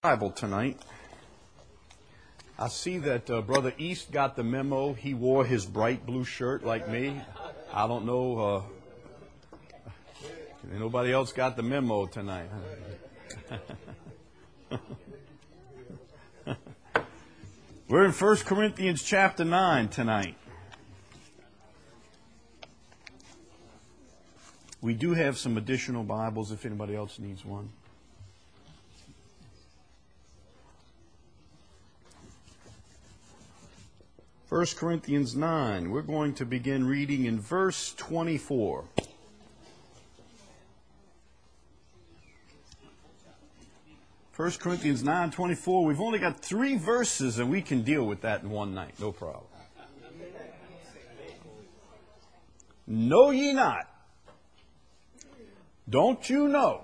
Bible tonight. I see that Brother East got the memo. He wore his bright blue shirt like me. I don't know. Nobody else got the memo tonight. We're in 1 Corinthians chapter 9 tonight. We do have some additional Bibles if anybody else needs one. First Corinthians 9, we're going to begin reading in verse 24. First Corinthians 9:24. We've only got 3 verses and we can deal with that in one night, no problem. Know ye not? Don't you know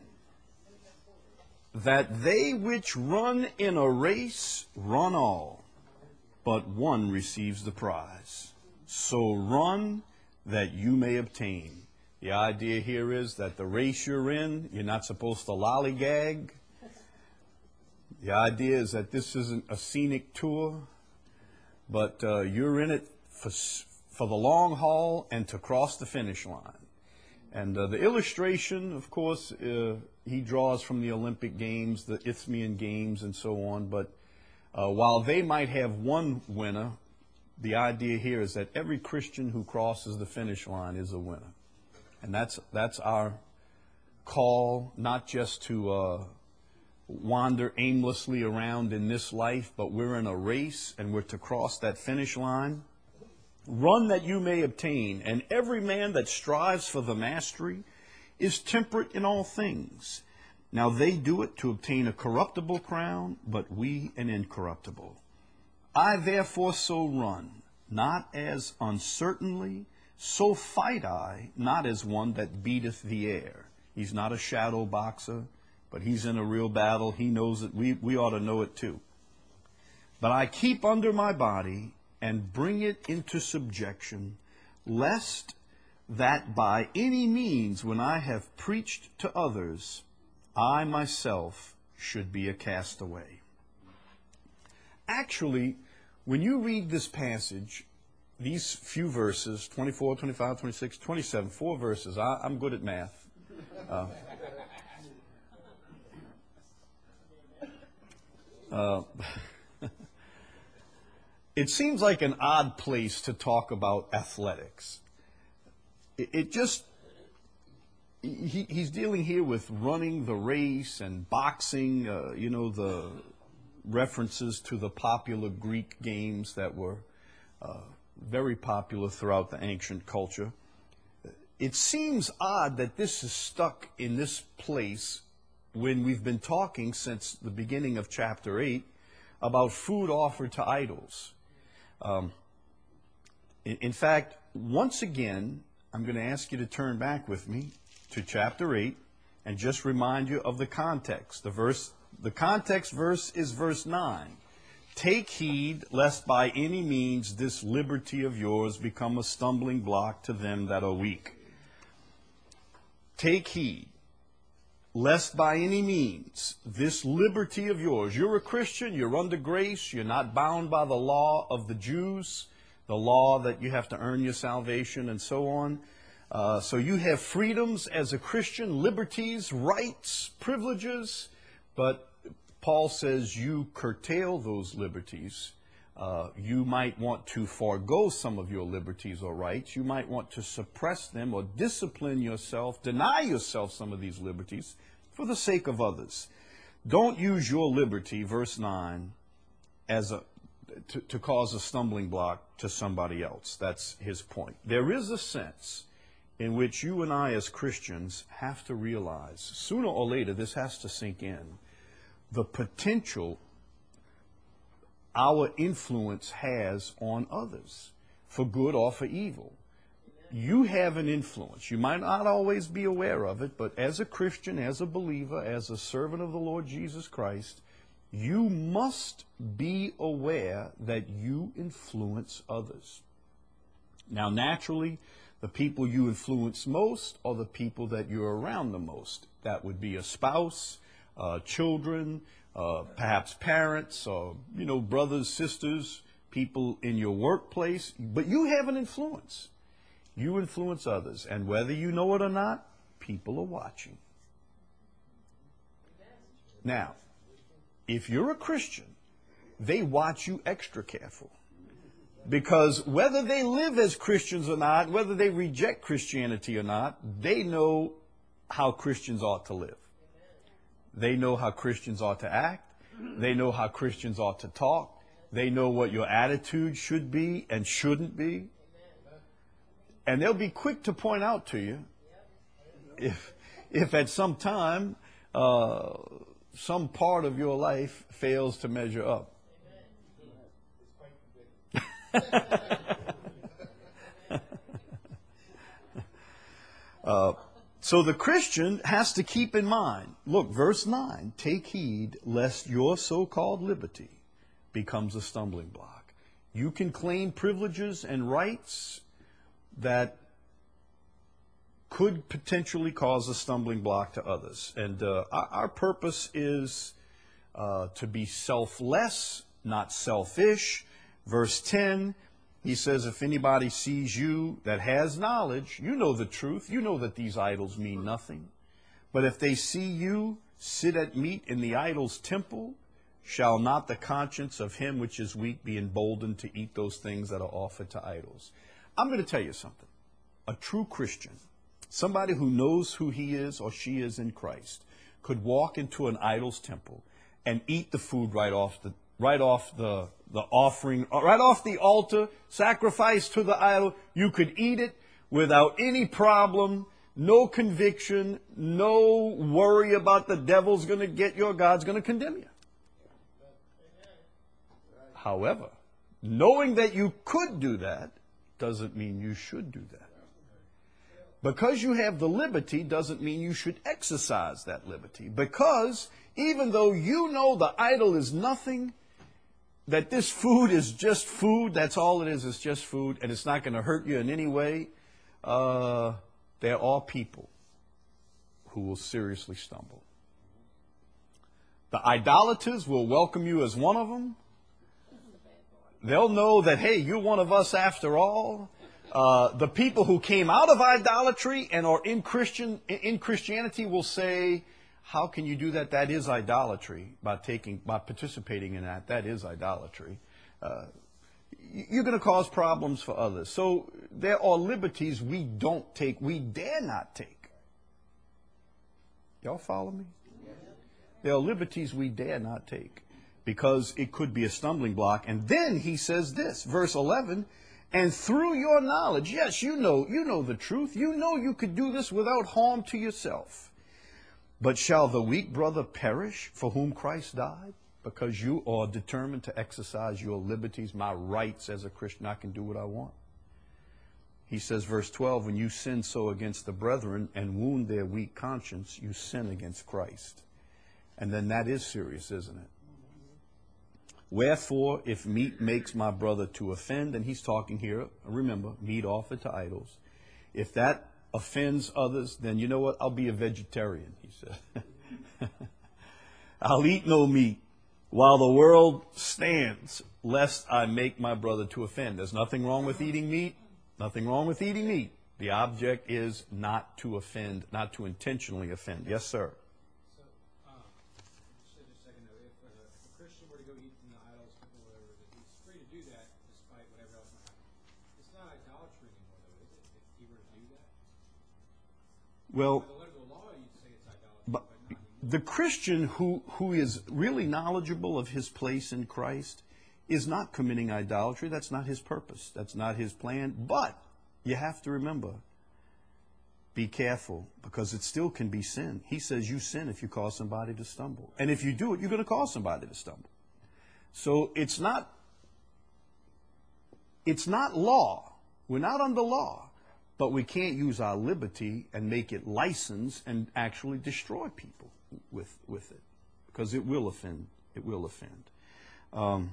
that they which run in a race run all, but one receives the prize? So run that you may obtain. The idea here is that the race you're in, you're not supposed to lollygag. The idea is that this isn't a scenic tour, but you're in it for the long haul and to cross the finish line. And the illustration, of course, he draws from the Olympic Games, the Isthmian Games, and so on. But while they might have one winner, the idea here is that every Christian who crosses the finish line is a winner. And that's our call, not just to wander aimlessly around in this life, but we're in a race and we're to cross that finish line. Run that you may obtain, and every man that strives for the mastery is temperate in all things. Now they do it to obtain a corruptible crown, but we an incorruptible. I therefore so run, not as uncertainly, so fight I, not as one that beateth the air. He's not a shadow boxer, but he's in a real battle. He knows it. We ought to know it too. But I keep under my body and bring it into subjection, lest that by any means, when I have preached to others, I myself should be a castaway. Actually, when you read this passage, these few verses, 24, 25, 26, 27, 4 verses, I'm good at math. It seems like an odd place to talk about athletics. He's dealing here with running the race and boxing, the references to the popular Greek games that were very popular throughout the ancient culture. It seems odd that this is stuck in this place when we've been talking since the beginning of chapter 8 about food offered to idols. In fact, once again, I'm going to ask you to turn back with me to chapter 8 and just remind you of the context. The context verse is verse 9. Take heed lest by any means this liberty of yours become a stumbling block to them that are weak. Take heed lest by any means this liberty of yours, you're a Christian, you're under grace, you're not bound by the law of the Jews, the law that you have to earn your salvation and so on. So you have freedoms as a Christian, liberties, rights, privileges, but Paul says you curtail those liberties. You might want to forego some of your liberties or rights. You might want to suppress them or discipline yourself, deny yourself some of these liberties for the sake of others. Don't use your liberty, verse 9, to cause a stumbling block to somebody else. That's his point. There is a sense in which you and I as Christians have to realize, sooner or later this has to sink in, the potential our influence has on others, for good or for evil. You have an influence. You might not always be aware of it, but as a Christian, as a believer, as a servant of the Lord Jesus Christ, you must be aware that you influence others. Now, naturally, the people you influence most are the people that you're around the most. That would be a spouse, children, perhaps parents or, brothers, sisters, people in your workplace, but you have an influence. You influence others, and whether you know it or not, people are watching. Now, if you're a Christian, they watch you extra careful. Because whether they live as Christians or not, whether they reject Christianity or not, they know how Christians ought to live. They know how Christians ought to act. They know how Christians ought to talk. They know what your attitude should be and shouldn't be. And they'll be quick to point out to you if at some time some part of your life fails to measure up. So the Christian has to keep in mind, look, verse 9, take heed lest your so-called liberty becomes a stumbling block. You can claim privileges and rights that could potentially cause a stumbling block to others. And our purpose is to be selfless, not selfish. Verse 10, he says, if anybody sees you that has knowledge, you know the truth, you know that these idols mean nothing. But if they see you sit at meat in the idol's temple, shall not the conscience of him which is weak be emboldened to eat those things that are offered to idols? I'm going to tell you something. A true Christian, somebody who knows who he is or she is in Christ, could walk into an idol's temple and eat the food right off the offering, right off the altar, sacrifice to the idol. You could eat it without any problem, no conviction, no worry about the devil's going to get you or God's going to condemn you. However, knowing that you could do that doesn't mean you should do that. Because you have the liberty doesn't mean you should exercise that liberty. Because even though you know the idol is nothing, that this food is just food, that's all it is just food, and it's not going to hurt you in any way, there are people who will seriously stumble. The idolaters will welcome you as one of them. They'll know that, hey, you're one of us after all. The people who came out of idolatry and are in Christianity will say, how can you do that? That is idolatry. By participating in that, that is idolatry. You're going to cause problems for others. So there are liberties we don't take, we dare not take. Y'all follow me? There are liberties we dare not take because it could be a stumbling block. And then he says this, verse 11, and through your knowledge, yes, you know the truth. You know you could do this without harm to yourself. But shall the weak brother perish for whom Christ died? Because you are determined to exercise your liberties, my rights as a Christian. I can do what I want. He says, verse 12, when you sin so against the brethren and wound their weak conscience, you sin against Christ. And then that is serious, isn't it? Wherefore, if meat makes my brother to offend, and he's talking here, remember, meat offered to idols. If that offends others, then you know what? I'll be a vegetarian, he said. I'll eat no meat while the world stands, lest I make my brother to offend. There's nothing wrong with eating meat. Nothing wrong with eating meat. The object is not to offend, not to intentionally offend. Yes, sir. Well, but the Christian who is really knowledgeable of his place in Christ is not committing idolatry. That's not his purpose. That's not his plan. But you have to remember, be careful, because it still can be sin. He says you sin if you cause somebody to stumble. And if you do it, you're going to cause somebody to stumble. So it's not law. We're not under law. But we can't use our liberty and make it license and actually destroy people with it, because it will offend. It will offend.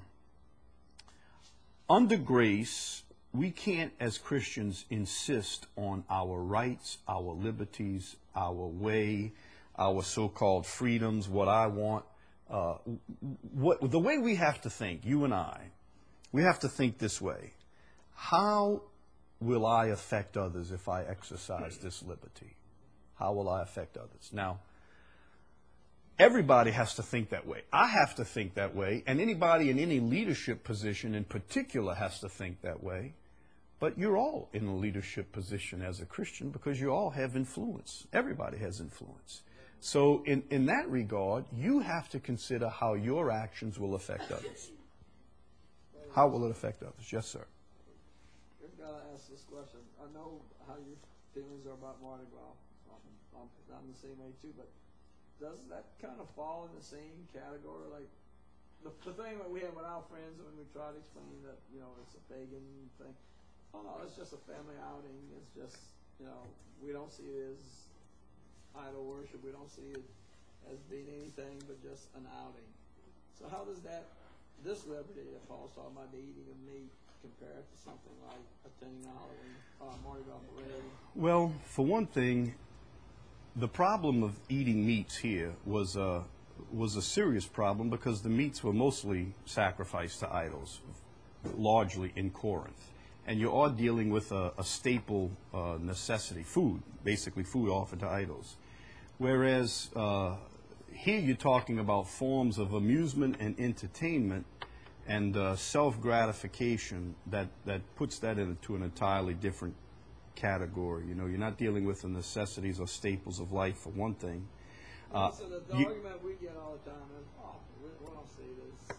Under grace, we can't, as Christians, insist on our rights, our liberties, our way, our so-called freedoms, what I want. the way we have to think, you and I, we have to think this way. How will I affect others if I exercise this liberty? How will I affect others? Now, everybody has to think that way. I have to think that way, and anybody in any leadership position in particular has to think that way. But you're all in a leadership position as a Christian because you all have influence. Everybody has influence. So in that regard, you have to consider how your actions will affect others. How will it affect others? Yes, sir. I've got to ask this question. I know how your feelings are about Mardi Gras. I'm the same way too, but does that kind of fall in the same category? Like the thing that we have with our friends when we try to explain that, it's a pagan thing. Oh no, it's just a family outing. It's just, we don't see it as idol worship. We don't see it as being anything but just an outing. So how does this liberty that Paul's talking about, the eating of meat, compare it to something like attending a Halloween Mardi Gras parade? Well, for one thing, the problem of eating meats here was a serious problem because the meats were mostly sacrificed to idols, largely in Corinth. And you are dealing with a staple necessity, food, basically food offered to idols. Whereas here you're talking about forms of amusement and entertainment and self-gratification that puts that into an entirely different category. You're not dealing with the necessities or staples of life, for one thing. So the argument we get all the time is, we don't see this.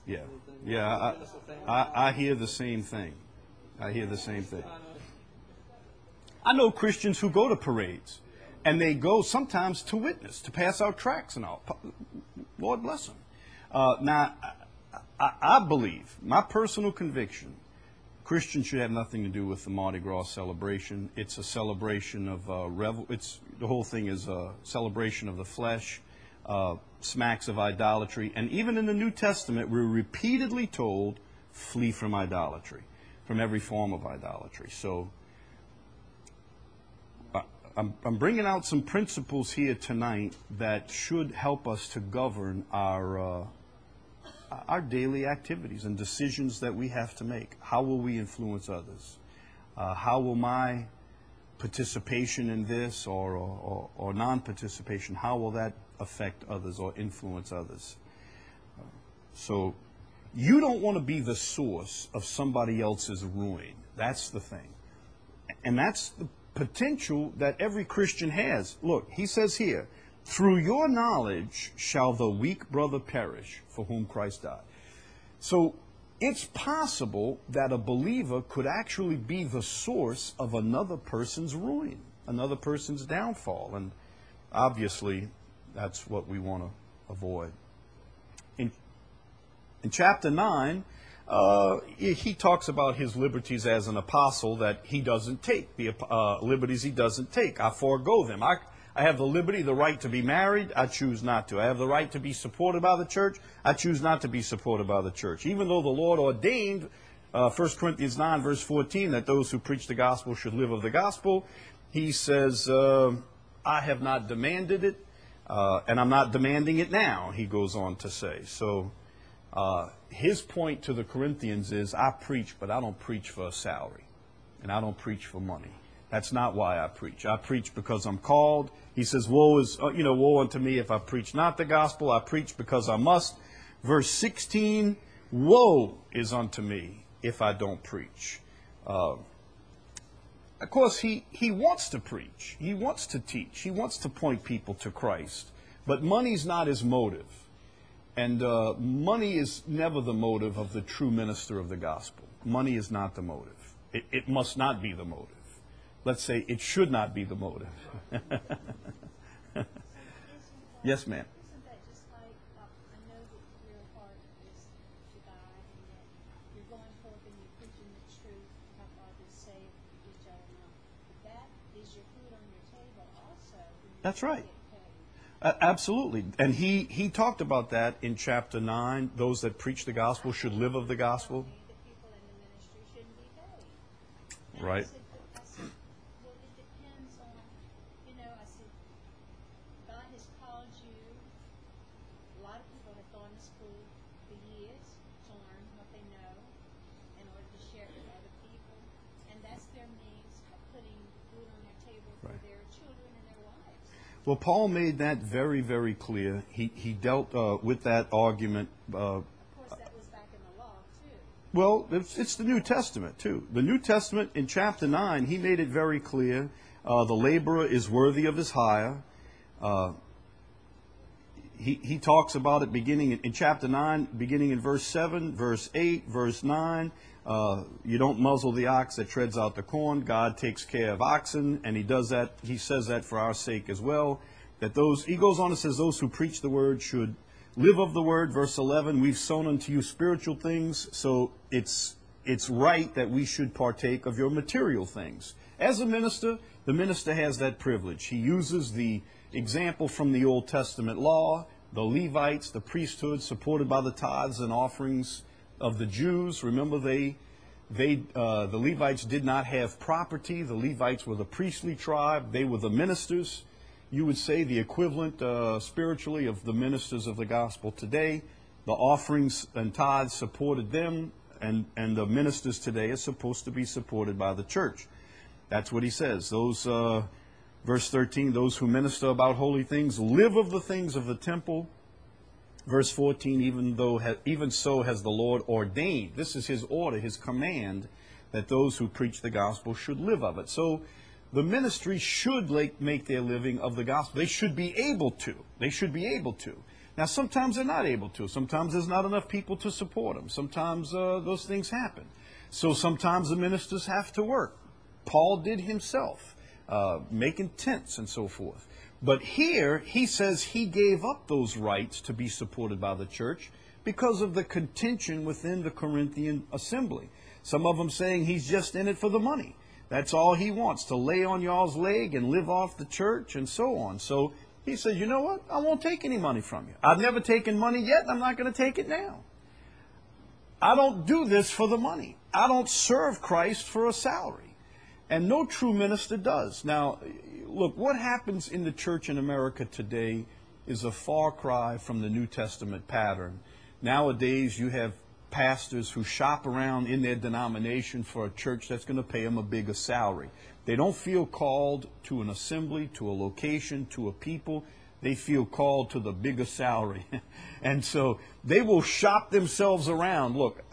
I hear the same thing. I know Christians who go to parades, and they go sometimes to witness, to pass out tracts and all. Lord bless them. Now, I believe, my personal conviction, Christians should have nothing to do with the Mardi Gras celebration. It's a celebration of the whole thing is a celebration of the flesh, smacks of idolatry, and even in the New Testament, we're repeatedly told, flee from idolatry, from every form of idolatry. So I'm bringing out some principles here tonight that should help us to govern our daily activities and decisions that we have to make. How will we influence others? How will my participation in this or non-participation, how will that affect others or influence others? So you don't want to be the source of somebody else's ruin. That's the thing. And that's the potential that every Christian has. Look, he says here, through your knowledge shall the weak brother perish for whom Christ died. So it's possible that a believer could actually be the source of another person's ruin, another person's downfall. And obviously, that's what we want to avoid. In chapter 9, he talks about his liberties as an apostle that he doesn't take, the liberties he doesn't take. I forego them. I have the liberty, the right to be married. I choose not to. I have the right to be supported by the church. I choose not to be supported by the church. Even though the Lord ordained, 1 Corinthians 9, verse 14, that those who preach the gospel should live of the gospel, he says, I have not demanded it, and I'm not demanding it now, he goes on to say. So his point to the Corinthians is, I preach, but I don't preach for a salary, and I don't preach for money. That's not why I preach. I preach because I'm called. He says, woe unto me if I preach not the gospel. I preach because I must. Verse 16, woe is unto me if I don't preach. Of course, he wants to preach. He wants to teach. He wants to point people to Christ. But money's not his motive. And money is never the motive of the true minister of the gospel. Money is not the motive. It must not be the motive. Let's say it should not be the motive. Yes, ma'am. Isn't that just like, I know that your heart is to God and that you're going forth and you're preaching the truth, how God is saved each other now. But that is your food on your table also. That's right. Absolutely. And he talked about that in chapter 9. Those that preach the gospel should live of the gospel. The people in the ministry shouldn't be paid. Right. I said, well, it depends on, I said, God has called you. A lot of people have gone to Well, Paul made that very, very clear. He dealt with that argument. Of course, that was back in the law, too. Well, it's the New Testament, too. The New Testament, in chapter 9, he made it very clear. The laborer is worthy of his hire. He talks about it beginning in chapter 9, beginning in verse 7, verse 8, verse 9. You don't muzzle the ox that treads out the corn. God takes care of oxen, and he does that. He says that for our sake as well. He goes on and says, those who preach the word should live of the word. Verse 11, we've sown unto you spiritual things, so it's right that we should partake of your material things. As a minister, the minister has that privilege. He uses the example from the Old Testament law, the Levites, the priesthood, supported by the tithes and offerings of the Jews. Remember, the Levites did not have property. The Levites were the priestly tribe. They were the ministers. You would say the equivalent spiritually of the ministers of the gospel today. The offerings and tithes supported them, and the ministers today are supposed to be supported by the church. That's what he says. Verse 13, those who minister about holy things live of the things of the temple. Verse 14, even so has the Lord ordained. This is his order, his command, that those who preach the gospel should live of it. So the ministry should make their living of the gospel. They should be able to. They should be able to. Now, sometimes they're not able to. Sometimes there's not enough people to support them. Sometimes those things happen. So sometimes the ministers have to work. Paul did himself, making tents and so forth. But here, he says he gave up those rights to be supported by the church because of the contention within the Corinthian assembly. Some of them saying he's just in it for the money. That's all he wants, to lay on y'all's leg and live off the church and so on. So he says, you know what? I won't take any money from you. I've never taken money yet, and I'm not going to take it now. I don't do this for the money. I don't serve Christ for a salary. And no true minister does. Now, look, what happens in the church in America today is a far cry from the New Testament pattern. Nowadays, you have pastors who shop around in their denomination for a church that's going to pay them a bigger salary. They don't feel called to an assembly, to a location, to a people. They feel called to the bigger salary. And so they will shop themselves around. Look,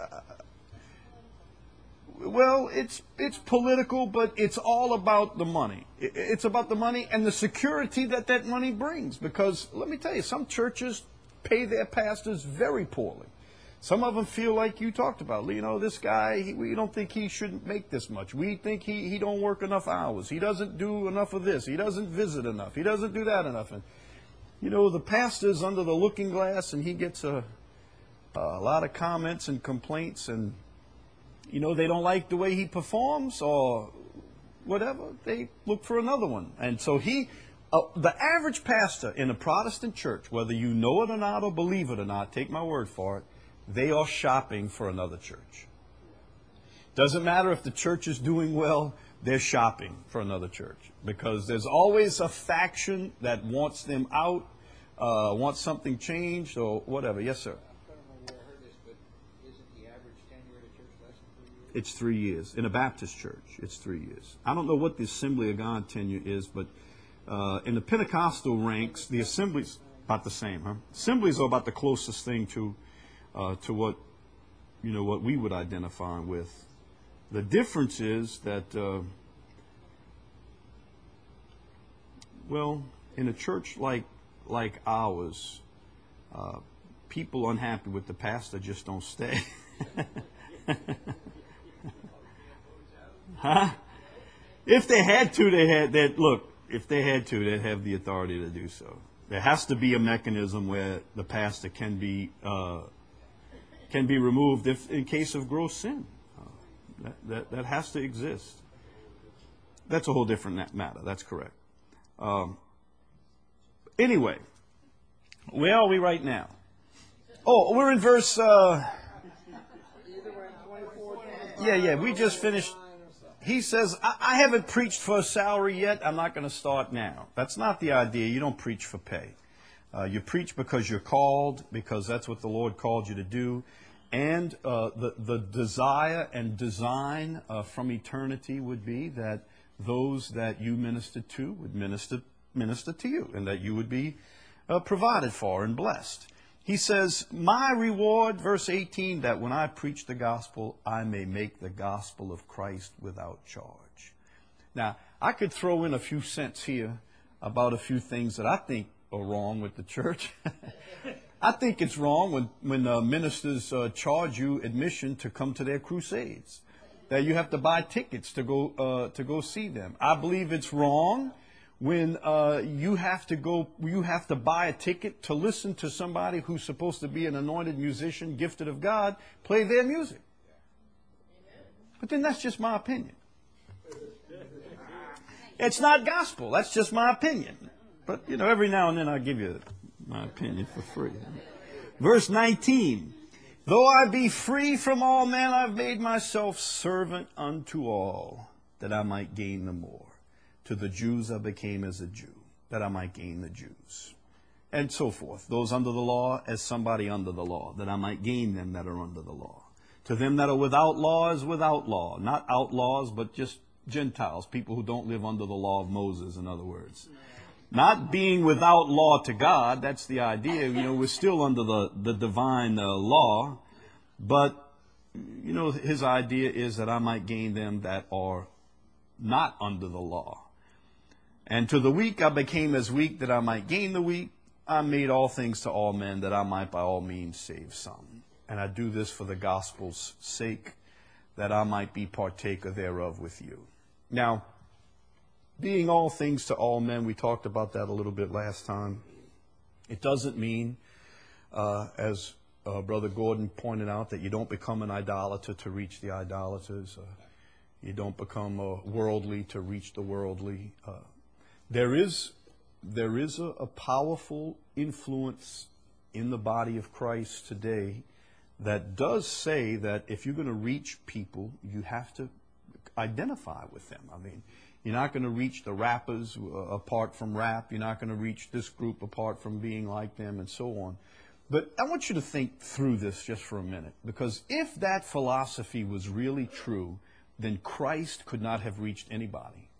well, it's political, but it's all about the money. It's about the money and the security that money brings. Because let me tell you, some churches pay their pastors very poorly. Some of them feel like you talked about. You know, this guy, we don't think he shouldn't make this much. We think he don't work enough hours. He doesn't do enough of this. He doesn't visit enough. He doesn't do that enough. And, you know, the pastor's under the looking glass, and he gets a lot of comments and complaints, and you know, they don't like the way he performs or whatever. They look for another one. And so the average pastor in a Protestant church, whether you know it or not or believe it or not, take my word for it, they are shopping for another church. Doesn't matter if the church is doing well, they're shopping for another church. Because there's always a faction that wants them out, wants something changed or whatever. Yes, sir. It's 3 years. In a Baptist church, it's 3 years. I don't know what the Assembly of God tenure is, but in the Pentecostal ranks, the Assembly's about the same. Huh? Assemblies are about the closest thing to what, you know, what we would identify with. The difference is that, well, in a church like ours, people unhappy with the pastor just don't stay. Huh? If they had to, if they had to, they'd have the authority to do so. There has to be a mechanism where the pastor can be removed in case of gross sin. That has to exist. That's a whole different matter. That's correct. Anyway, where are we right now? Oh, we're in verse. Yeah, we just finished. He says, I haven't preached for a salary yet. I'm not going to start now. That's not the idea. You don't preach for pay. You preach because you're called, because that's what the Lord called you to do. And the desire and design from eternity would be that those that you minister to would minister minister to you and that you would be provided for and blessed. He says, my reward, verse 18, that when I preach the gospel, I may make the gospel of Christ without charge. Now, I could throw in a few cents here about a few things that I think are wrong with the church. I think it's wrong when ministers charge you admission to come to their crusades, that you have to buy tickets to go see them. I believe it's wrong when you have to buy a ticket to listen to somebody who's supposed to be an anointed musician, gifted of God, play their music. But then that's just my opinion. It's not gospel. That's just my opinion. But, every now and then I give you my opinion for free. Verse 19, though I be free from all men, I've made myself servant unto all, that I might gain the more. To the Jews I became as a Jew, that I might gain the Jews. And so forth. Those under the law as somebody under the law, that I might gain them that are under the law. To them that are without law as without law. Not outlaws, but just Gentiles, people who don't live under the law of Moses, in other words. Not being without law to God, that's the idea. We're still under the divine law. But, his idea is that I might gain them that are not under the law. And to the weak I became as weak, that I might gain the weak. I made all things to all men, that I might by all means save some. And I do this for the gospel's sake, that I might be partaker thereof with you. Now, being all things to all men, we talked about that a little bit last time. It doesn't mean, as Brother Gordon pointed out, that you don't become an idolater to reach the idolaters. You don't become worldly to reach the worldly. There is a powerful influence in the body of Christ today that does say that if you're going to reach people, you have to identify with them. I mean, you're not going to reach the rappers apart from rap. You're not going to reach this group apart from being like them and so on. But I want you to think through this just for a minute, because if that philosophy was really true, then Christ could not have reached anybody.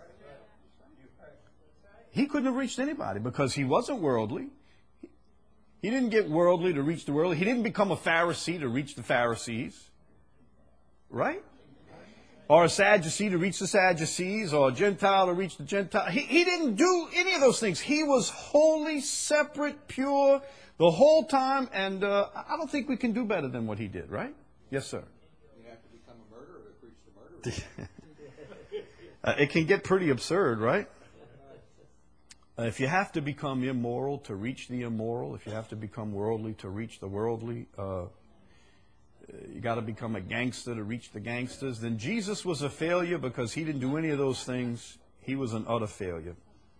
He couldn't have reached anybody because he wasn't worldly. He didn't get worldly to reach the world. He didn't become a Pharisee to reach the Pharisees. Right? Or a Sadducee to reach the Sadducees, or a Gentile to reach the Gentile. He didn't do any of those things. He was wholly separate, pure, the whole time, and I don't think we can do better than what he did, right? Yes, sir. You have to become a murderer to preach the murderer. It can get pretty absurd, right? If you have to become immoral to reach the immoral, if you have to become worldly to reach the worldly, you got to become a gangster to reach the gangsters, then Jesus was a failure because he didn't do any of those things. He was an utter failure,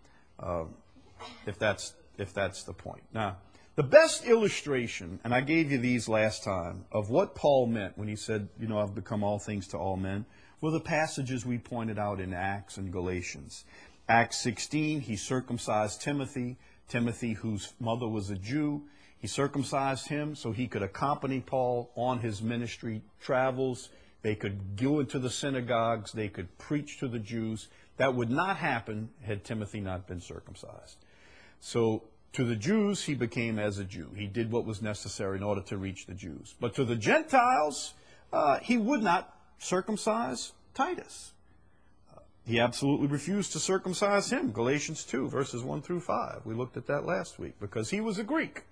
if that's the point. Now, the best illustration, and I gave you these last time, of what Paul meant when he said, I've become all things to all men, were the passages we pointed out in Acts and Galatians. Acts 16, he circumcised Timothy, whose mother was a Jew. He circumcised him so he could accompany Paul on his ministry travels. They could go into the synagogues. They could preach to the Jews. That would not happen had Timothy not been circumcised. So to the Jews, he became as a Jew. He did what was necessary in order to reach the Jews. But to the Gentiles, he would not circumcise Titus. He absolutely refused to circumcise him. Galatians 2, verses 1 through 5. We looked at that last week because he was a Greek.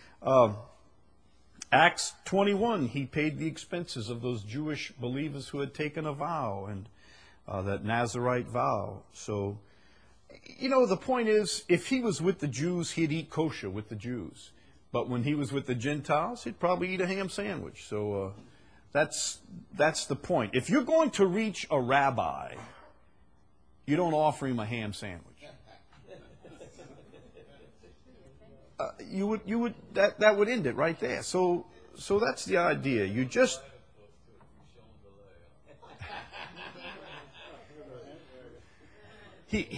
Acts 21, he paid the expenses of those Jewish believers who had taken a vow, and that Nazirite vow. So, the point is, if he was with the Jews, he'd eat kosher with the Jews. But when he was with the Gentiles, he'd probably eat a ham sandwich. So that's the point. If you're going to reach a rabbi, you don't offer him a ham sandwich. That would end it right there. So that's the idea. You just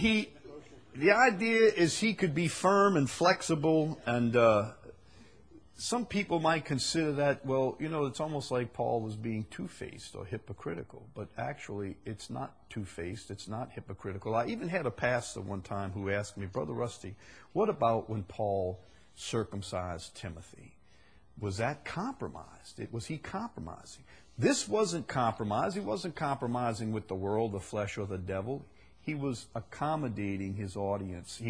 the idea is he could be firm and flexible and some people might consider that, well, it's almost like Paul was being two-faced or hypocritical. But actually, it's not two-faced. It's not hypocritical. I even had a pastor one time who asked me, Brother Rusty, what about when Paul circumcised Timothy? Was that compromised? Was he compromising? This wasn't compromise. He wasn't compromising with the world, the flesh, or the devil. He was accommodating his audience.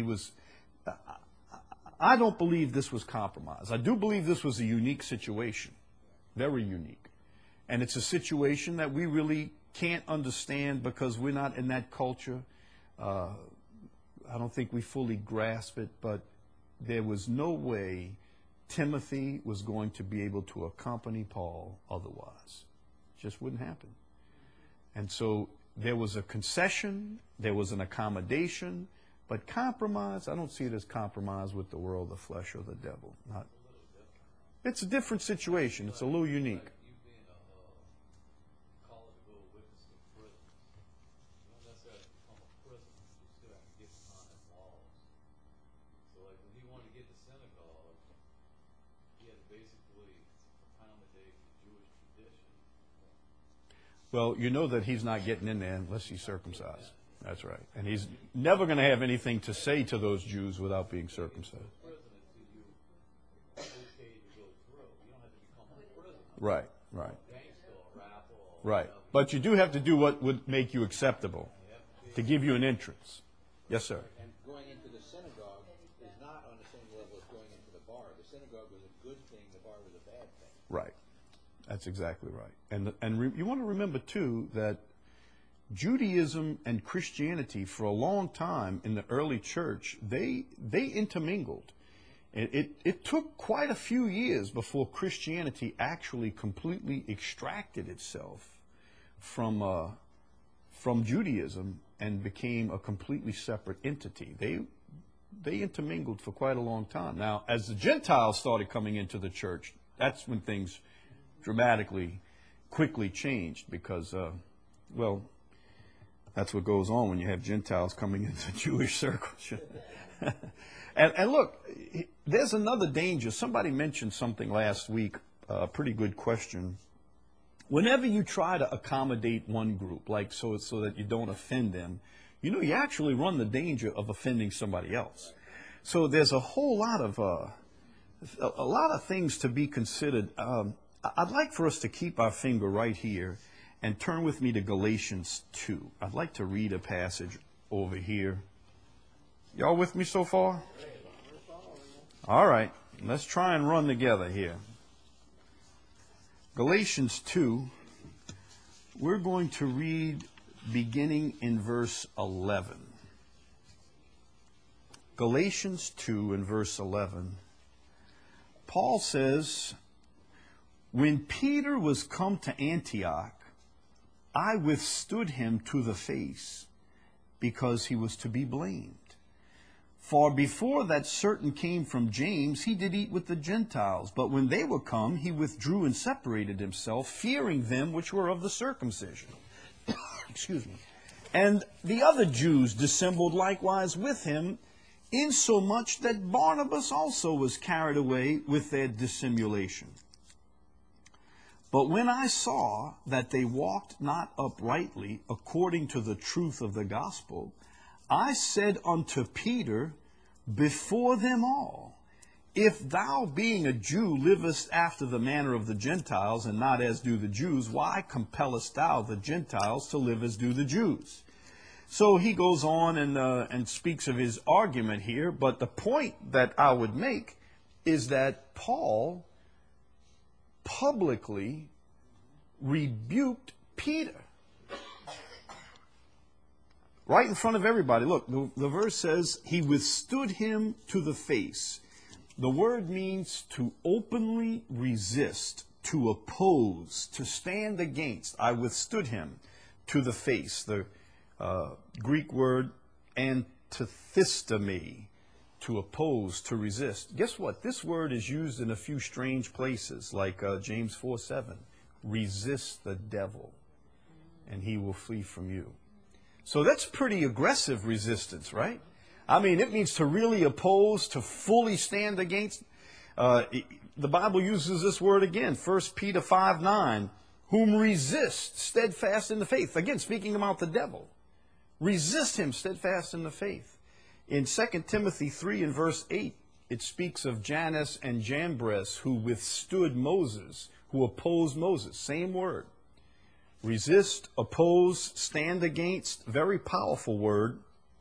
I don't believe this was compromise. I do believe this was a unique situation, very unique. And it's a situation that we really can't understand because we're not in that culture. I don't think we fully grasp it, but there was no way Timothy was going to be able to accompany Paul otherwise. It just wouldn't happen. And so there was a concession, there was an accommodation, but compromise, I don't see it as compromise with the world, the flesh, or the devil. It's a different situation. It's a little unique. You being called to go witness to prison. You don't necessarily become a prisoner. You still have to get behind walls. So like when he wanted to get to synagogue, he had to basically accommodate the Jewish tradition. Well, you know that he's not getting in there unless he's circumcised. That's right. And he's never going to have anything to say to those Jews without being circumcised. Right, right. Right. But you do have to do what would make you acceptable, to give you an entrance. Yes, sir. And going into the synagogue is not on the same level as going into the bar. The synagogue was a good thing, the bar was a bad thing. Right. That's exactly right. And you want to remember, too, that Judaism and Christianity, for a long time in the early church, they intermingled. It took quite a few years before Christianity actually completely extracted itself from Judaism and became a completely separate entity. They intermingled for quite a long time. Now, as the Gentiles started coming into the church, that's when things dramatically, quickly changed because, that's what goes on when you have Gentiles coming into Jewish circles. And look, there's another danger. Somebody mentioned something last week, a pretty good question. Whenever you try to accommodate one group, like so that you don't offend them, you actually run the danger of offending somebody else. So there's a whole lot of things to be considered. I'd like for us to keep our finger right here and turn with me to Galatians 2. I'd like to read a passage over here. Y'all with me so far? All right. Let's try and run together here. Galatians 2. We're going to read beginning in verse 11. Galatians 2 and verse 11. Paul says, "When Peter was come to Antioch, I withstood him to the face, because he was to be blamed. For before that certain came from James, he did eat with the Gentiles. But when they were come, he withdrew and separated himself, fearing them which were of the circumcision." Excuse me. "And the other Jews dissembled likewise with him, insomuch that Barnabas also was carried away with their dissimulation. But when I saw that they walked not uprightly according to the truth of the gospel, I said unto Peter before them all, If thou, being a Jew, livest after the manner of the Gentiles, and not as do the Jews, why compellest thou the Gentiles to live as do the Jews?" So he goes on and speaks of his argument here, but the point that I would make is that Paul publicly rebuked Peter. Right in front of everybody. Look, the verse says, he withstood him to the face. The word means to openly resist, to oppose, to stand against. I withstood him to the face. The Greek word antithistemi, to oppose, to resist. Guess what? This word is used in a few strange places, like James 4:7. Resist the devil, and he will flee from you. So that's pretty aggressive resistance, right? I mean, it means to really oppose, to fully stand against. The Bible uses this word again, 1 Peter 5:9, whom resist steadfast in the faith. Again, speaking about the devil. Resist him steadfast in the faith. In 2 Timothy 3 and verse 8, it speaks of Jannes and Jambres who withstood Moses, who opposed Moses. Same word. Resist, oppose, stand against. Very powerful word.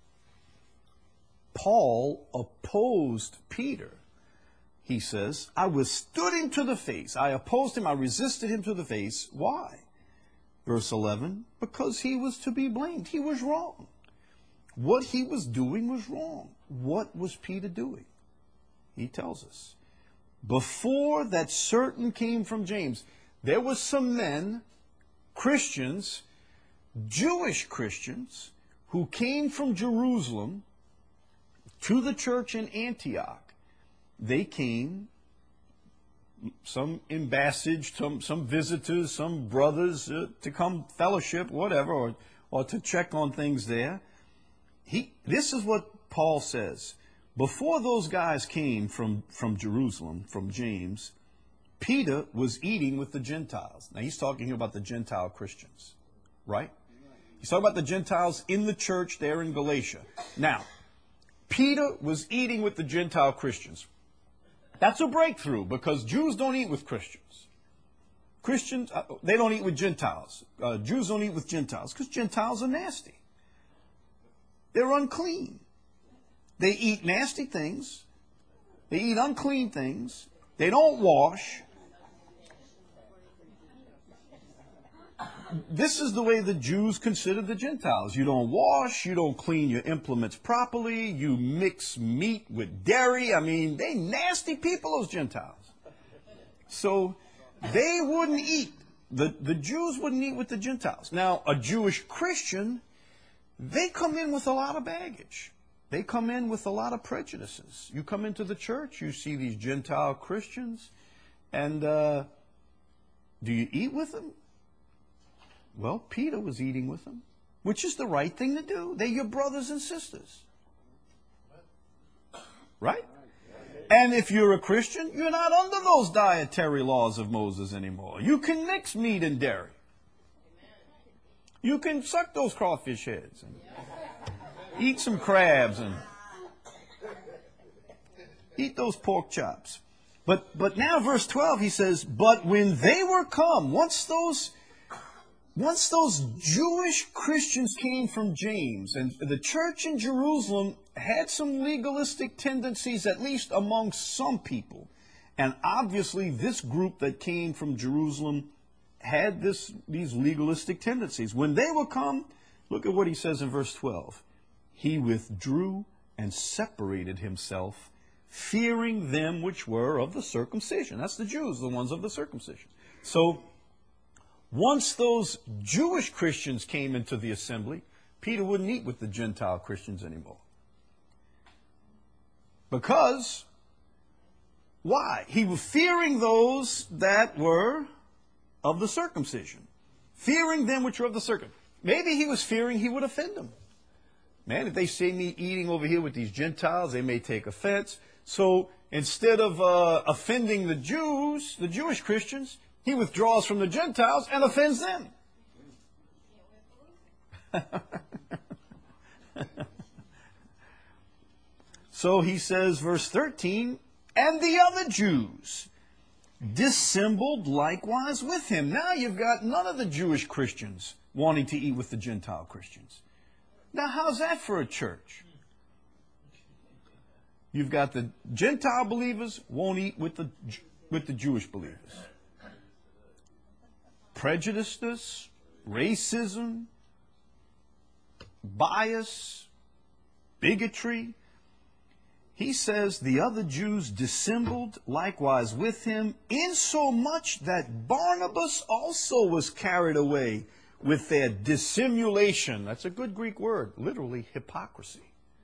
Paul opposed Peter. He says, I withstood him to the face. I opposed him. I resisted him to the face. Why? Verse 11, because he was to be blamed. He was wrong. What he was doing was wrong. What was Peter doing? He tells us. Before that certain came from James, there was some men, Christians, Jewish Christians, who came from Jerusalem to the church in Antioch. They came, some embassage, some visitors, some brothers to come fellowship, whatever, or to check on things there. This is what Paul says. Before those guys came from Jerusalem, from James, Peter was eating with the Gentiles. Now he's talking here about the Gentile Christians, right? He's talking about the Gentiles in the church there in Galatia. Now, Peter was eating with the Gentile Christians. That's a breakthrough because Jews don't eat with Christians. Christians, they don't eat with Gentiles. Jews don't eat with Gentiles because Gentiles are nasty. They're unclean. They eat nasty things. They eat unclean things. They don't wash. This is the way the Jews consider the Gentiles. You don't wash. You don't clean your implements properly. You mix meat with dairy. I mean, they nasty people, those Gentiles. So they wouldn't eat. The Jews wouldn't eat with the Gentiles. Now, a Jewish Christian, they come in with a lot of baggage. They come in with a lot of prejudices. You come into the church, you see these Gentile Christians, and do you eat with them? Well, Peter was eating with them, which is the right thing to do. They're your brothers and sisters. Right? And if you're a Christian, you're not under those dietary laws of Moses anymore. You can mix meat and dairy. You can suck those crawfish heads and eat some crabs and eat those pork chops. But now verse 12 he says, but when they were come, once those Jewish Christians came from James, and the church in Jerusalem had some legalistic tendencies, at least among some people. And obviously this group that came from Jerusalem had these legalistic tendencies. When they were come, look at what he says in verse 12. He withdrew and separated himself, fearing them which were of the circumcision. That's the Jews, the ones of the circumcision. So, once those Jewish Christians came into the assembly, Peter wouldn't eat with the Gentile Christians anymore. Because, why? He was fearing those that were of the circumcision. Fearing them which were of the circumcision. Maybe he was fearing he would offend them. Man, if they see me eating over here with these Gentiles, they may take offense. So instead of offending the Jews, the Jewish Christians, he withdraws from the Gentiles and offends them. So he says, verse 13, and the other Jews dissembled likewise with him. Now you've got none of the Jewish Christians wanting to eat with the Gentile Christians. Now how's that for a church? You've got the Gentile believers won't eat with the Jewish believers. Prejudice, racism, bias, bigotry. He says the other Jews dissembled likewise with him, insomuch that Barnabas also was carried away with their dissimulation. That's a good Greek word, literally hypocrisy.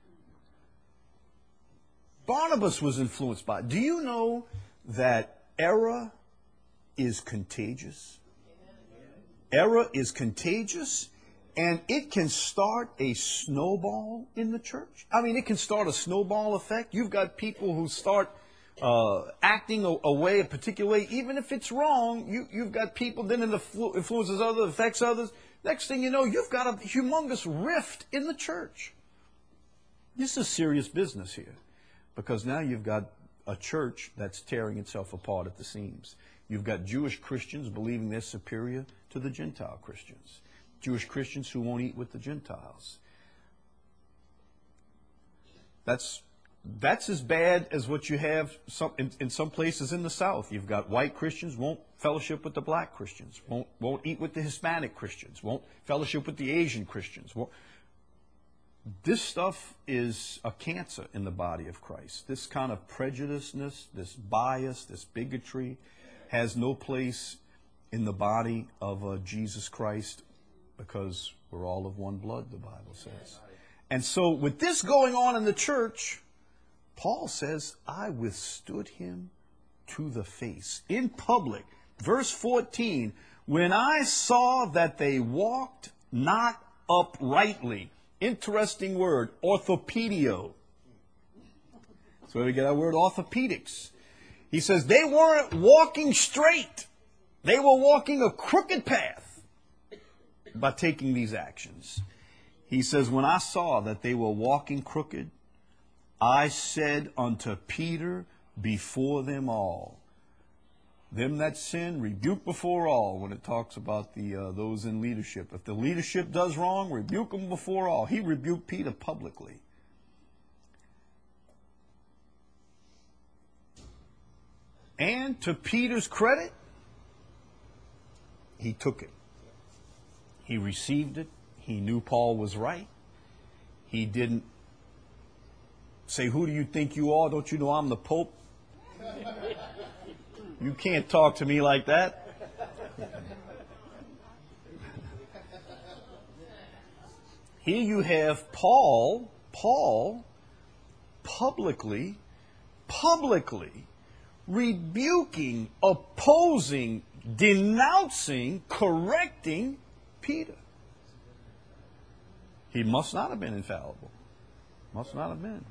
Barnabas was influenced by it. Do you know that error is contagious? Error is contagious, and it can start a snowball in the church. I mean, it can start a snowball effect. You've got people who start acting a way, a particular way, even if it's wrong, you've got people, then it influences others, affects others. Next thing you know, you've got a humongous rift in the church. This is serious business here, because now you've got a church that's tearing itself apart at the seams. You've got Jewish Christians believing they're superior to the Gentile Christians. Jewish Christians who won't eat with the Gentiles. That's as bad as what you have in some places in the South. You've got white Christians won't fellowship with the black Christians, won't eat with the Hispanic Christians, won't fellowship with the Asian Christians. This stuff is a cancer in the body of Christ. This kind of prejudiceness, this bias, this bigotry has no place in the body of Jesus Christ, because we're all of one blood, the Bible says. And so with this going on in the church, Paul says, I withstood him to the face, in public. Verse 14, when I saw that they walked not uprightly. Interesting word, orthopedio. That's where we get our word orthopedics. He says they weren't walking straight. They were walking a crooked path by taking these actions. He says, when I saw that they were walking crooked, I said unto Peter before them all, them that sin, rebuke before all, when it talks about those in leadership. If the leadership does wrong, rebuke them before all. He rebuked Peter publicly. And to Peter's credit, he took it. He received it. He knew Paul was right. He didn't say, who do you think you are? Don't you know I'm the Pope? You can't talk to me like that. Here you have Paul publicly rebuking, opposing, denouncing, correcting Peter. He must not have been infallible. Must not have been.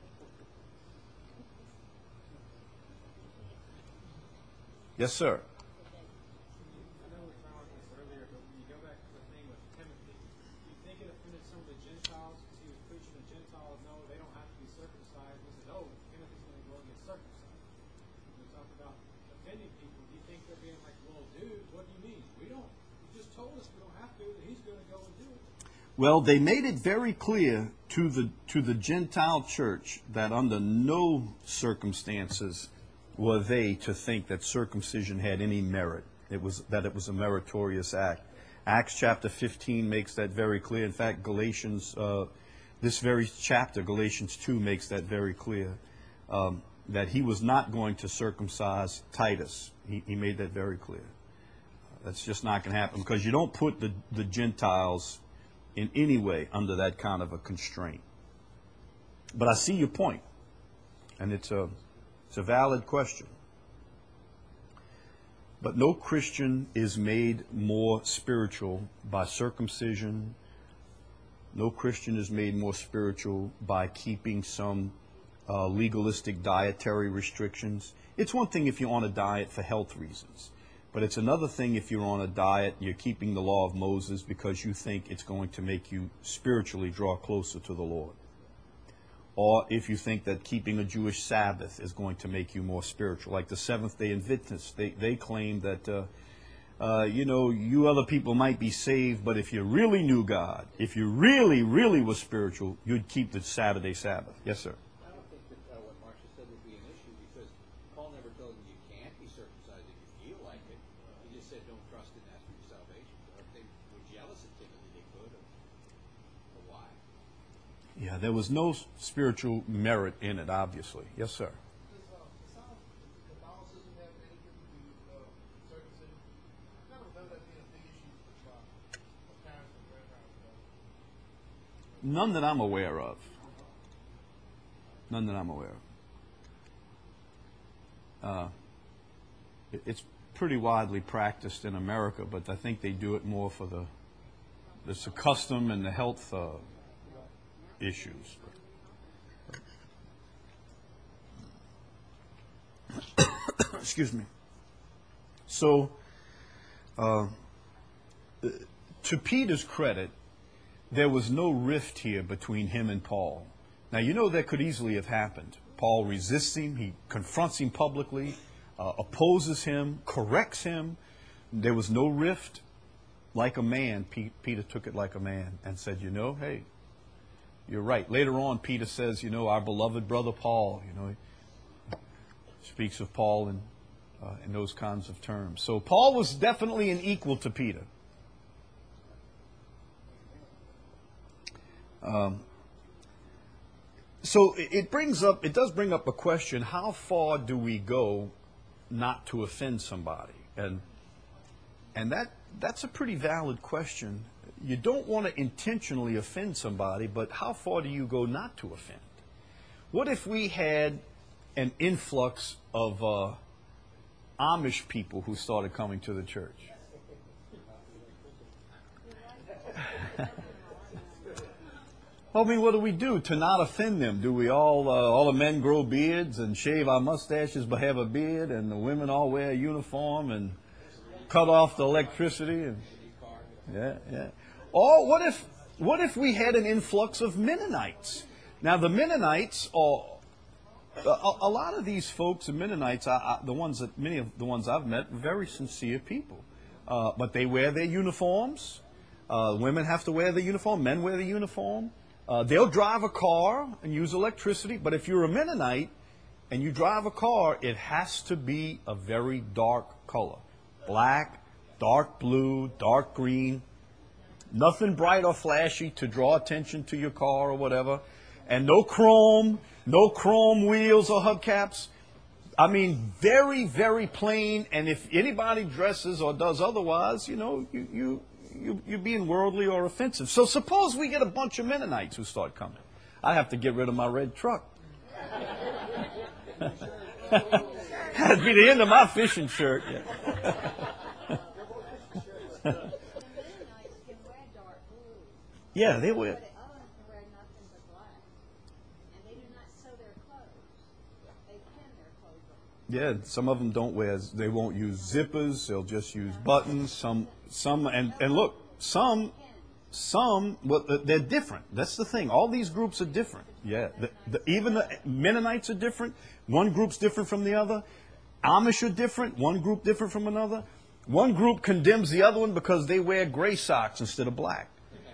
Yes, sir. I know we found this earlier, but when you go back to the thing with Timothy, you think it offended some of the Gentiles because he was preaching to Gentiles, no, they don't have to be circumcised. He said, oh, Timothy's going to go and get circumcised. When we talk about offending people, do you think they're being like, well, dude, what do you mean? You just told us we don't have to, and he's going to go and do it. Well, they made it very clear to the Gentile church that under no circumstances were they to think that circumcision had any merit. It was a meritorious act. Acts chapter 15 makes that very clear. In fact, Galatians, this very chapter, Galatians 2, makes that very clear, that he was not going to circumcise Titus. He made that very clear. That's just not going to happen, because you don't put the Gentiles in any way under that kind of a constraint. But I see your point, and it's a valid question. But no Christian is made more spiritual by circumcision. No Christian is made more spiritual by keeping some legalistic dietary restrictions. It's one thing if you're on a diet for health reasons. But it's another thing if you're on a diet, you're keeping the law of Moses because you think it's going to make you spiritually draw closer to the Lord. Or if you think that keeping a Jewish Sabbath is going to make you more spiritual. Like the Seventh-day Adventists, they claim that, you other people might be saved, but if you really knew God, if you really, really was spiritual, you'd keep the Saturday Sabbath. Yes, sir. I don't think that what Marcia said would be an issue, because Paul never told them you can't be circumcised if you feel like it. He just said don't trust in that for your salvation. Or if they were jealous of Timothy, they could have. But why? Yeah, there was no spiritual merit in it, obviously. Yes, sir. None that I'm aware of. None that I'm aware of. It's pretty widely practiced in America, but I think they do it more for the custom and the health issues. Excuse me. So, to Peter's credit, there was no rift here between him and Paul. Now, you know that could easily have happened. Paul resists him. He confronts him publicly, opposes him, corrects him. There was no rift. Like a man, Peter took it like a man and said, hey, you're right. Later on, Peter says, our beloved brother Paul, he speaks of Paul in those kinds of terms. So Paul was definitely an equal to Peter. So it does bring up a question: how far do we go not to offend somebody? And that's a pretty valid question. You don't want to intentionally offend somebody, but how far do you go not to offend? What if we had an influx of Amish people who started coming to the church? I mean, what do we do to not offend them? Do we all the men grow beards and shave our mustaches but have a beard, and the women all wear a uniform and cut off the electricity? And yeah. Or what if we had an influx of Mennonites? Now, the Mennonites are a lot of these folks. The Mennonites, many of the ones I've met, very sincere people, but they wear their uniforms. Women have to wear the uniform. Men wear the uniform. They'll drive a car and use electricity, but if you're a Mennonite and you drive a car, it has to be a very dark color. Black, dark blue, dark green. Nothing bright or flashy to draw attention to your car or whatever. And no chrome wheels or hubcaps. I mean, very, very plain. And if anybody dresses or does otherwise, you're being worldly or offensive. So suppose we get a bunch of Mennonites who start coming. I have to get rid of my red truck. That'd be the end of my fishing shirt. Yeah. Yeah, they wear. Yeah, some of them don't wear. They won't use zippers. They'll just use buttons. Some, and look, some. Well, they're different. That's the thing. All these groups are different. Yeah, even the Mennonites are different. One group's different from the other. Amish are different. One group different from another. One group condemns the other one because they wear gray socks instead of black.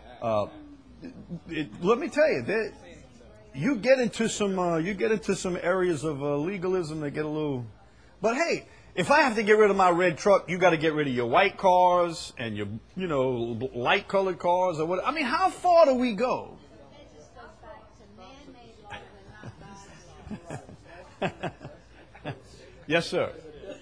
Let me tell you, you get into some areas of legalism that get a little. But hey, if I have to get rid of my red truck, you got to get rid of your white cars and your light colored cars or what. I mean, how far do we go? It just goes back to man-made laws and not God's laws. Yes, sir.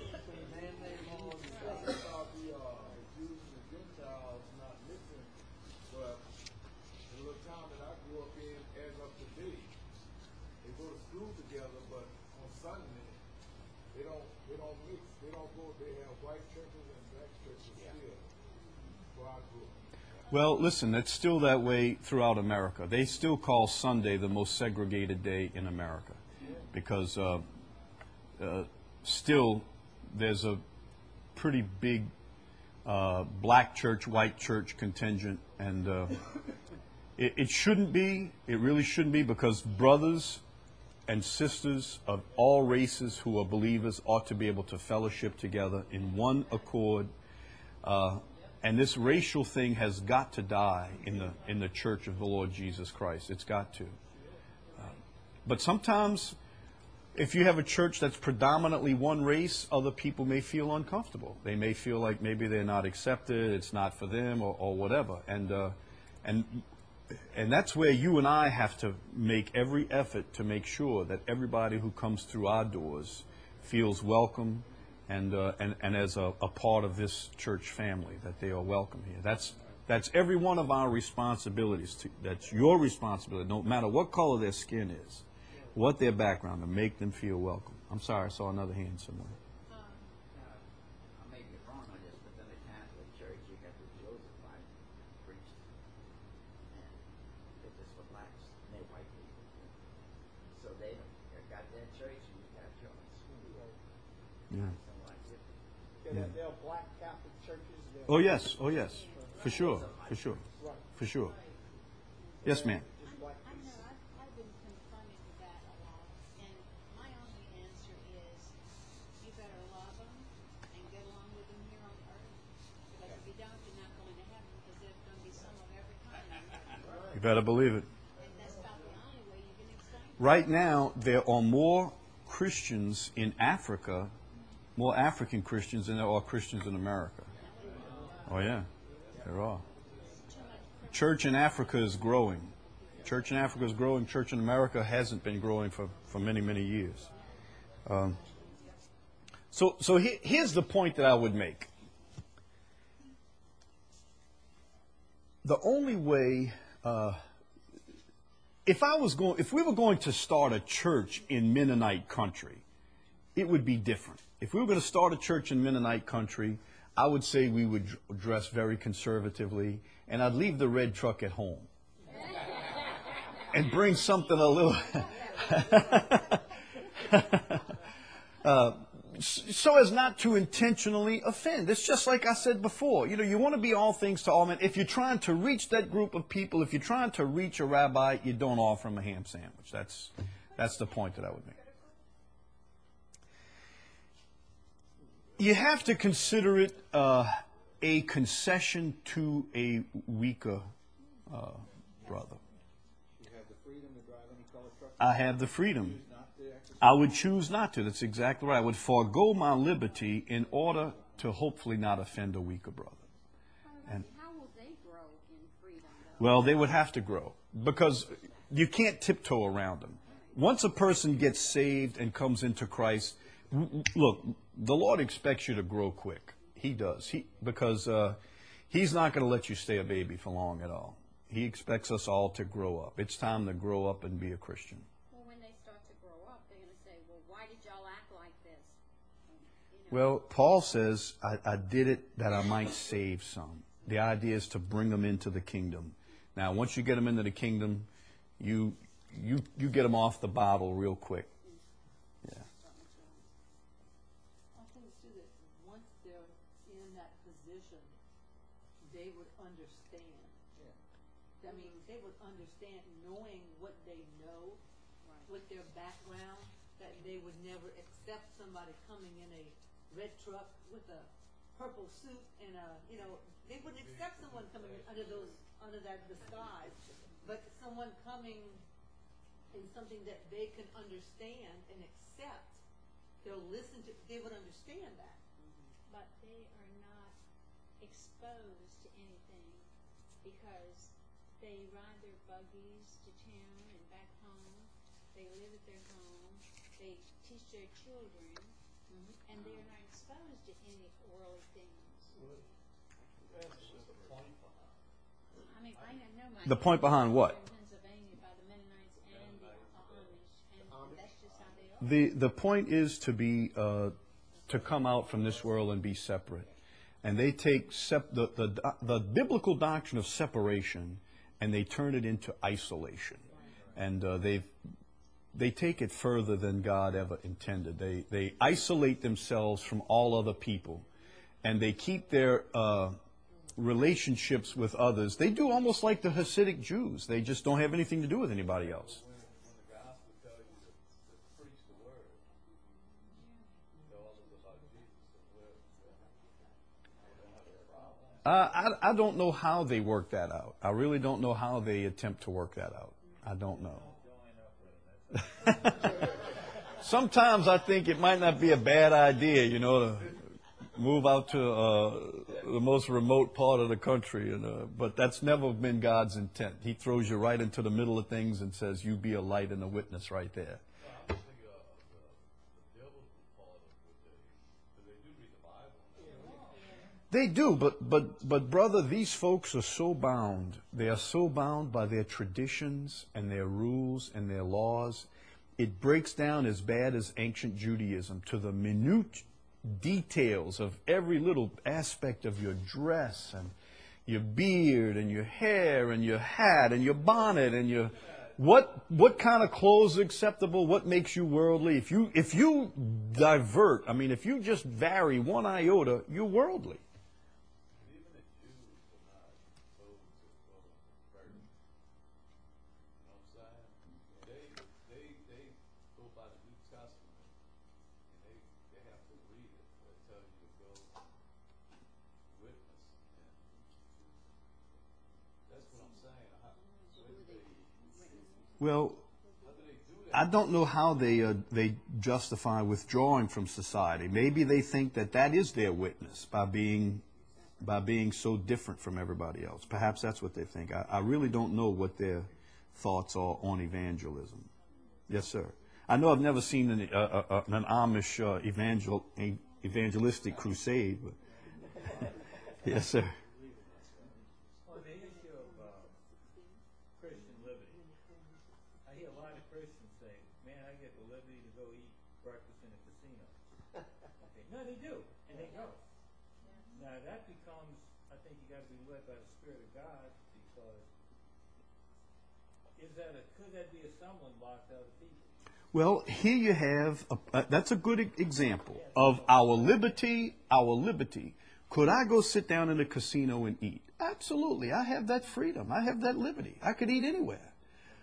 Well, listen, it's still that way throughout America. They still call Sunday the most segregated day in America because still there's a pretty big black church, white church contingent, and it shouldn't be. It really shouldn't be, because brothers and sisters of all races who are believers ought to be able to fellowship together in one accord. And this racial thing has got to die in the church of the Lord Jesus Christ. It's got to. But sometimes, if you have a church that's predominantly one race, other people may feel uncomfortable. They may feel like maybe they're not accepted, it's not for them, or whatever. And that's where you and I have to make every effort to make sure that everybody who comes through our doors feels welcome and as a part of this church family, that they are welcome here. That's every one of our responsibilities. That's your responsibility, no matter what color their skin is, what their background, to make them feel welcome. I'm sorry, I saw another hand somewhere. I may be wrong on this, but then the Catholic Church, you got the Josephite priests, and they're just for blacks, and they're white people. So they got their church, and you got yours. Yeah. Yeah, they're black Catholic churches. Oh yes, for sure. Yes, ma'am. I know, I've been confronted with that a lot, and my only answer is, you better love them and get along with them here on earth, because if you don't, you're not going to heaven, because there's going to be some of every kind in heaven. You better believe it. And that's about the only way you can explain it. Right now, there are more Christians in Africa, more African Christians than there are Christians in America. Oh yeah, there are. Church in Africa is growing. Church in Africa is growing. Church in America hasn't been growing for many, many years. So here's the point that I would make. The only way, if we were going to start a church in Mennonite country, it would be different. If we were going to start a church in Mennonite country, I would say we would dress very conservatively, and I'd leave the red truck at home and bring something a little so as not to intentionally offend. It's just like I said before. You know, you want to be all things to all men. If you're trying to reach that group of people, if you're trying to reach a rabbi, you don't offer him a ham sandwich. That's the point that I would make. You have to consider it a concession to a weaker brother. You have the freedom to drive any colored truck. I have the freedom. Choose not to exercise. I would choose not to. That's exactly right. I would forego my liberty in order to hopefully not offend a weaker brother. And How will they grow in freedom, though? well, they would have to grow because you can't tiptoe around them. Once a person gets saved and comes into Christ, look, the Lord expects you to grow quick. He does. Because He's not going to let you stay a baby for long at all. He expects us all to grow up. It's time to grow up and be a Christian. Well, when they start to grow up, they're going to say, well, why did y'all act like this? Well, Paul says, I did it that I might save some. The idea is to bring them into the kingdom. Now, once you get them into the kingdom, you get them off the bottle real quick. Yeah. I think too that once they're in that position, they would understand. I mean, they would understand knowing what they know, with their background, that they would never accept somebody coming in a red truck with a purple suit and they wouldn't accept someone coming under that disguise, but someone coming in something that they can understand and accept. They would understand that. But they are not exposed to anything because they ride their buggies to town and back home. They live at their home. They teach their children, and they're not exposed to any worldly things. I mean, I know my The point behind what? in Pennsylvania by the Mennonites and the Amish, and that's just how they are. The point is to come out from this world and be separate. And they take the biblical doctrine of separation and they turn it into isolation. And they take it further than God ever intended. They isolate themselves from all other people. And they keep their relationships with others. They do almost like the Hasidic Jews. They just don't have anything to do with anybody else. When the gospel tells you to preach the word, tell others about Jesus, I don't know how they work that out. I really don't know how they attempt to work that out. I don't know. Sometimes I think it might not be a bad idea, to move out to the most remote part of the country. But that's never been God's intent. He throws you right into the middle of things and says, you be a light and a witness right there. I think the biblical part of what they do read the Bible. They do, but brother, these folks are so bound. They are so bound by their traditions and their rules and their laws. It breaks down as bad as ancient Judaism to the minute details of every little aspect of your dress and your beard and your hair and your hat and your bonnet and your What kind of clothes are acceptable? What makes you worldly? If you divert, I mean, if you just vary one iota, you're worldly. Even the Jews are not opposed to going to convert. You know what I'm saying? They go by the New Testament, and they have to read it. It tells you to go witness, and that's what I'm saying. Well, I don't know how they justify withdrawing from society. Maybe they think that is their witness by being so different from everybody else. Perhaps that's what they think. I really don't know what their thoughts are on evangelism. Yes, sir. I know I've never seen an Amish evangelistic crusade, but yes, sir. On the issue of Christian liberty, I hear a lot of Christians say, "Man, I get the liberty to go eat breakfast in a casino." Okay. No, they do, and they go. Now that becomes, I think you got to be led by the Spirit of God, because could that be a stumbling block to other people? Well, here you have, that's a good example of our liberty, Could I go sit down in a casino and eat? Absolutely. I have that freedom. I have that liberty. I could eat anywhere.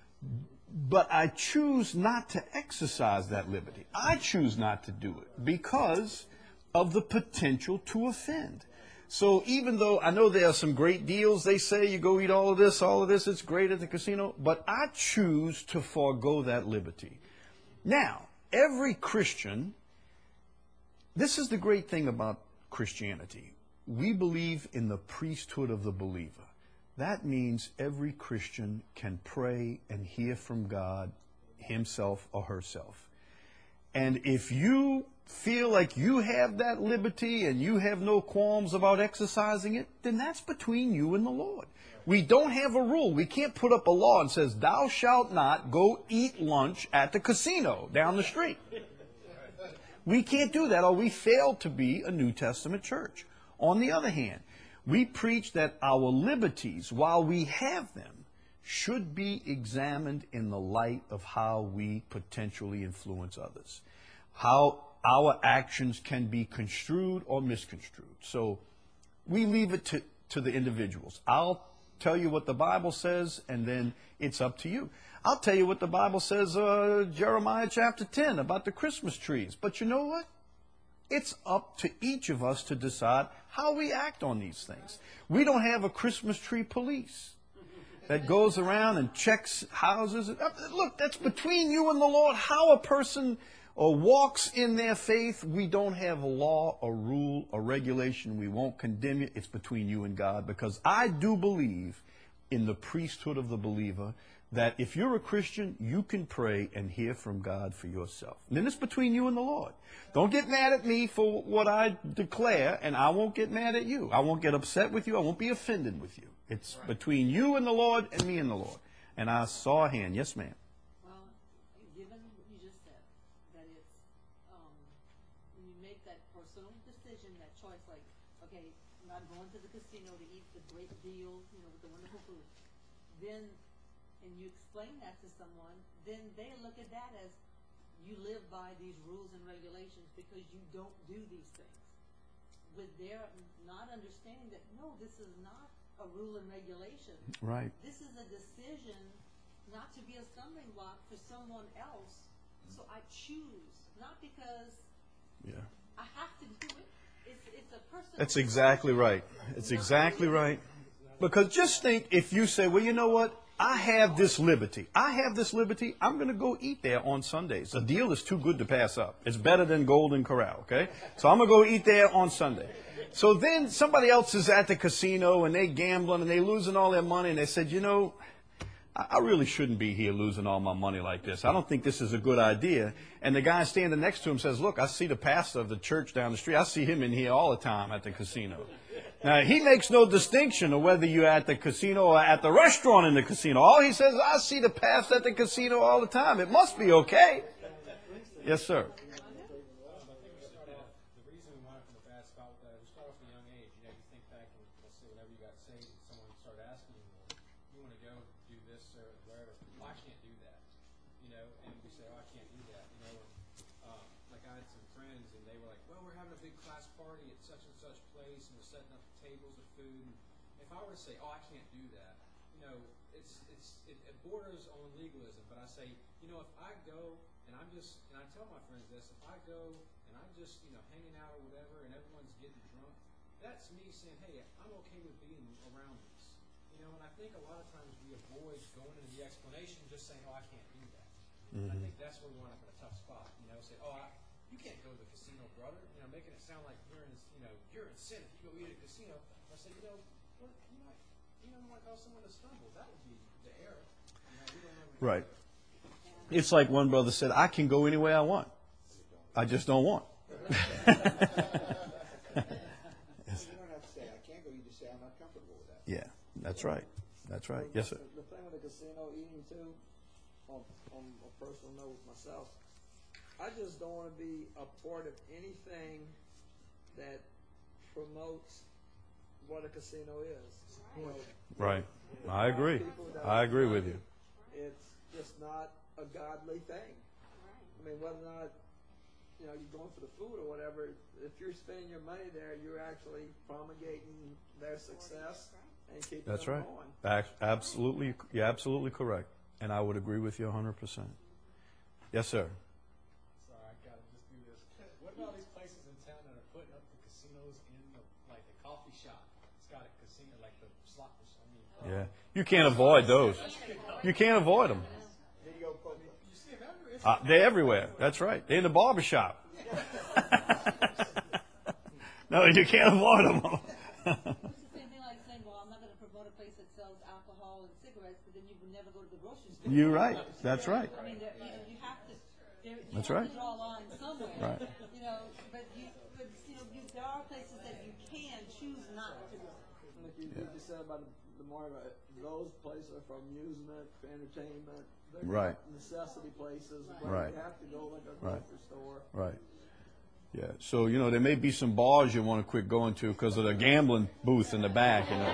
But I choose not to exercise that liberty. I choose not to do it because of the potential to offend. So even though I know there are some great deals, they say you go eat all of this, it's great at the casino, but I choose to forego that liberty. Now, every Christian, this is the great thing about Christianity. We believe in the priesthood of the believer. That means every Christian can pray and hear from God himself or herself. And if you feel like you have that liberty and you have no qualms about exercising it, then that's between you and the Lord. We don't have a rule. We can't put up a law and says, "Thou shalt not go eat lunch at the casino down the street." We can't do that, or we fail to be a New Testament church. On the other hand, we preach that our liberties, while we have them, should be examined in the light of how we potentially influence others, how our actions can be construed or misconstrued. So we leave it to the individuals. I'll tell you what the Bible says, and then it's up to you. I'll tell you what the Bible says, Jeremiah chapter 10, about the Christmas trees. But you know what? It's up to each of us to decide how we act on these things. We don't have a Christmas tree police that goes around and checks houses. Look, that's between you and the Lord. How a person walks in their faith, we don't have a law, a rule, a regulation. We won't condemn you. It's between you and God, because I do believe in the priesthood of the believer, that if you're a Christian, you can pray and hear from God for yourself. And then it's between you and the Lord. Don't get mad at me for what I declare, and I won't get mad at you. I won't get upset with you. I won't be offended with you. It's between you and the Lord and me and the Lord. And I saw a hand. Yes, ma'am. Well, given what you just said, that it's, when you make that personal decision, that choice, like, okay, I'm not going to the casino to eat the great deal, with the wonderful food, then, and you explain that to someone, then they look at that as you live by these rules and regulations because you don't do these things. With their not understanding that, no, this is not a rule and regulation. Right. This is a decision not to be a stumbling block for someone else. So I choose, not because I have to do it. It's a personal. That's exactly right. It's exactly right. Because just think, if you say, well, you know what? I have this liberty. I'm going to go eat there on Sundays. The deal is too good to pass up. It's better than Golden Corral, okay? So I'm going to go eat there on Sunday. So then somebody else is at the casino and they gambling and they losing all their money, and they said, I really shouldn't be here losing all my money like this. I don't think this is a good idea. And the guy standing next to him says, look, I see the pastor of the church down the street. I see him in here all the time at the casino. Now, he makes no distinction of whether you're at the casino or at the restaurant in the casino. All he says is, I see the pastor at the casino all the time. It must be okay. Yes, sir. The reason we wanted from the bad spot with that, we start off at a young age. You think back, and let's say whenever you got saved, someone started asking you, you want to go do this or wherever. Well, I can't do that, you know. And we say, oh, I can't do that, you know. Or, like I had some friends, and they were like, well, we're having a big class party at such and such place, and we're setting up tables of food. And if I were to say, oh, I can't do that, you know, it borders on legalism. But I say, you know, if I go and I tell my friends this, if I go and I'm just, you know, hanging out or whatever, and everyone's getting drunk, that's me saying, hey, I'm okay with being around this. You know, and I think a lot of times we avoid going into the explanation, just saying, oh, I can't do that. And I think that's where we wind up in a tough spot. You know, say, oh, you can't go to the casino, brother. You know, making it sound like you're in sin if you go eat at a casino. I say, you might cause someone to stumble. That would be the error. You know, we don't know. Right. It's like one brother said, I can go any way I want. I just don't want. You don't have to say, I can't go. You just say, I'm not comfortable with that. Yeah, that's right. That's right. Yes, sir. The thing with the casino eating too, on a personal note with myself, I just don't want to be a part of anything that promotes what a casino is. You know, Right. I agree. I agree with you. it's just not a godly thing. I mean, whether or not, you know, you're going for the food or whatever, if you're spending your money there, you're actually promulgating their success and keeping That's them right. going. Absolutely. You're absolutely correct. And I would agree with you 100%. Yes, sir. Sorry, I gotta just do this. What about these places in town that are putting up the casinos in the coffee shop? It's got a casino, like the slot machine. Yeah. You can't avoid those. You can't avoid them. You see them everywhere. They're everywhere. That's right. They're in the barber shop. No, you can't avoid them. It's the same thing like saying, well, I'm not going to promote a place that sells alcohol and cigarettes, but then you would never go to the grocery store. You're right. That's right. I mean, you have to. That's have right. to draw a line somewhere. Right. You know, but there are places that you can choose not to go. Like you just said about the market, those places are for amusement, for entertainment. They're Right. not necessity places where Right. you have to go like a Right. grocery store. Right. Yeah. So, you know, there may be some bars you want to quit going to because of the gambling booth in the back. You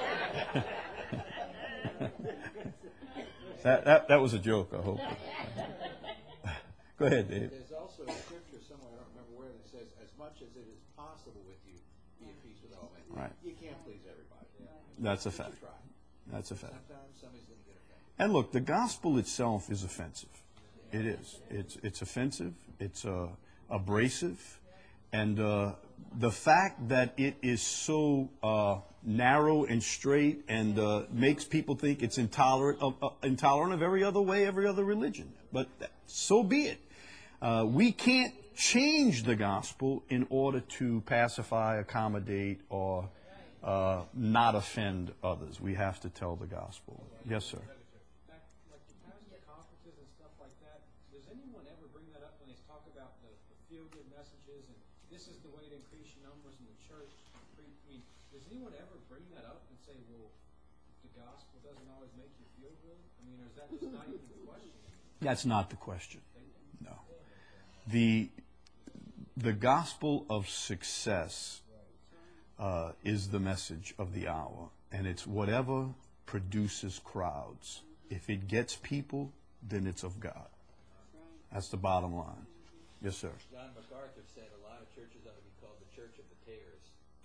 know. That was a joke, I hope. Go ahead, Dave. There's also a scripture somewhere, I don't remember where, that says, as much as it is possible with you, be at peace with all men. Right. You can't please everybody. That's a But you fact. try. That's a fact. Sometimes somebody's going to get offended. And look, the gospel itself is offensive. It is. It's offensive. It's abrasive. And the fact that it is so narrow and straight and makes people think it's intolerant of every other way, every other religion. But so be it. We can't change the gospel in order to pacify, accommodate, or not offend others. We have to tell the gospel. Yes, sir. Like the pastor conferences and stuff like that, does anyone ever bring that up when they talk about the feel-good messages and this is the way to increase your numbers in the church? I mean, does anyone ever bring that up and say, well, the gospel doesn't always make you feel good? I mean, or is that just not even the question? That's not the question. No. The gospel of success is the message of the hour, and it's whatever produces crowds. If it gets people, then it's of God. That's the bottom line. Yes, sir. John MacArthur said a lot of churches ought to be called the Church of the Tares.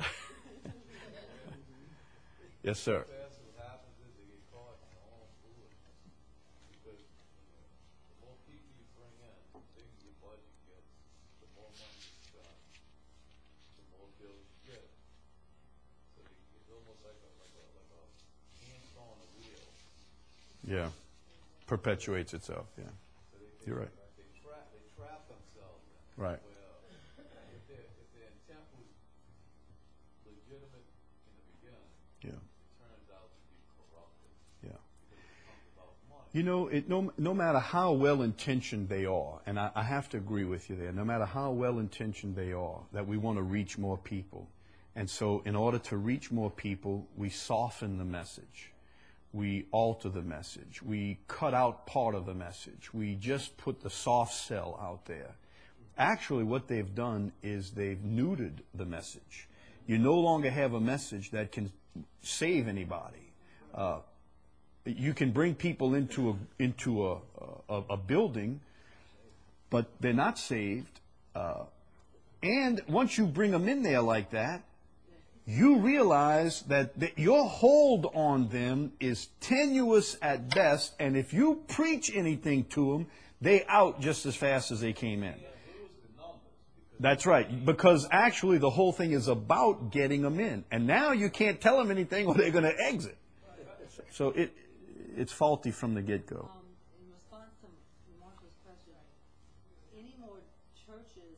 Yes, sir. That's what happens is they get caught in their own foolishness. Because the more people you bring in, the bigger your budget gets, the more money you spend, the more bills you get. So it's almost like a hand on a wheel. Yeah. Perpetuates itself. Yeah. So You're right. They trap themselves in. Right. Where if their intent was legitimate in the beginning, Yeah. it turns out to be corrupted. Yeah. Because it becomes about money. You know, no matter how well-intentioned they are, and I have to agree with you there, no matter how well-intentioned they are, that we want to reach more people. And so in order to reach more people, we soften the message. We alter the message. We cut out part of the message. We just put the soft sell out there. Actually, what they've done is they've neutered the message. You no longer have a message that can save anybody. you can bring people into a building, but they're not saved. And once you bring them in there like that, you realize that your hold on them is tenuous at best, and if you preach anything to them, they out just as fast as they came in. That's right, because actually the whole thing is about getting them in, and now you can't tell them anything or they're going to exit. So it's faulty from the get-go. In response to Marshall's question, any more churches,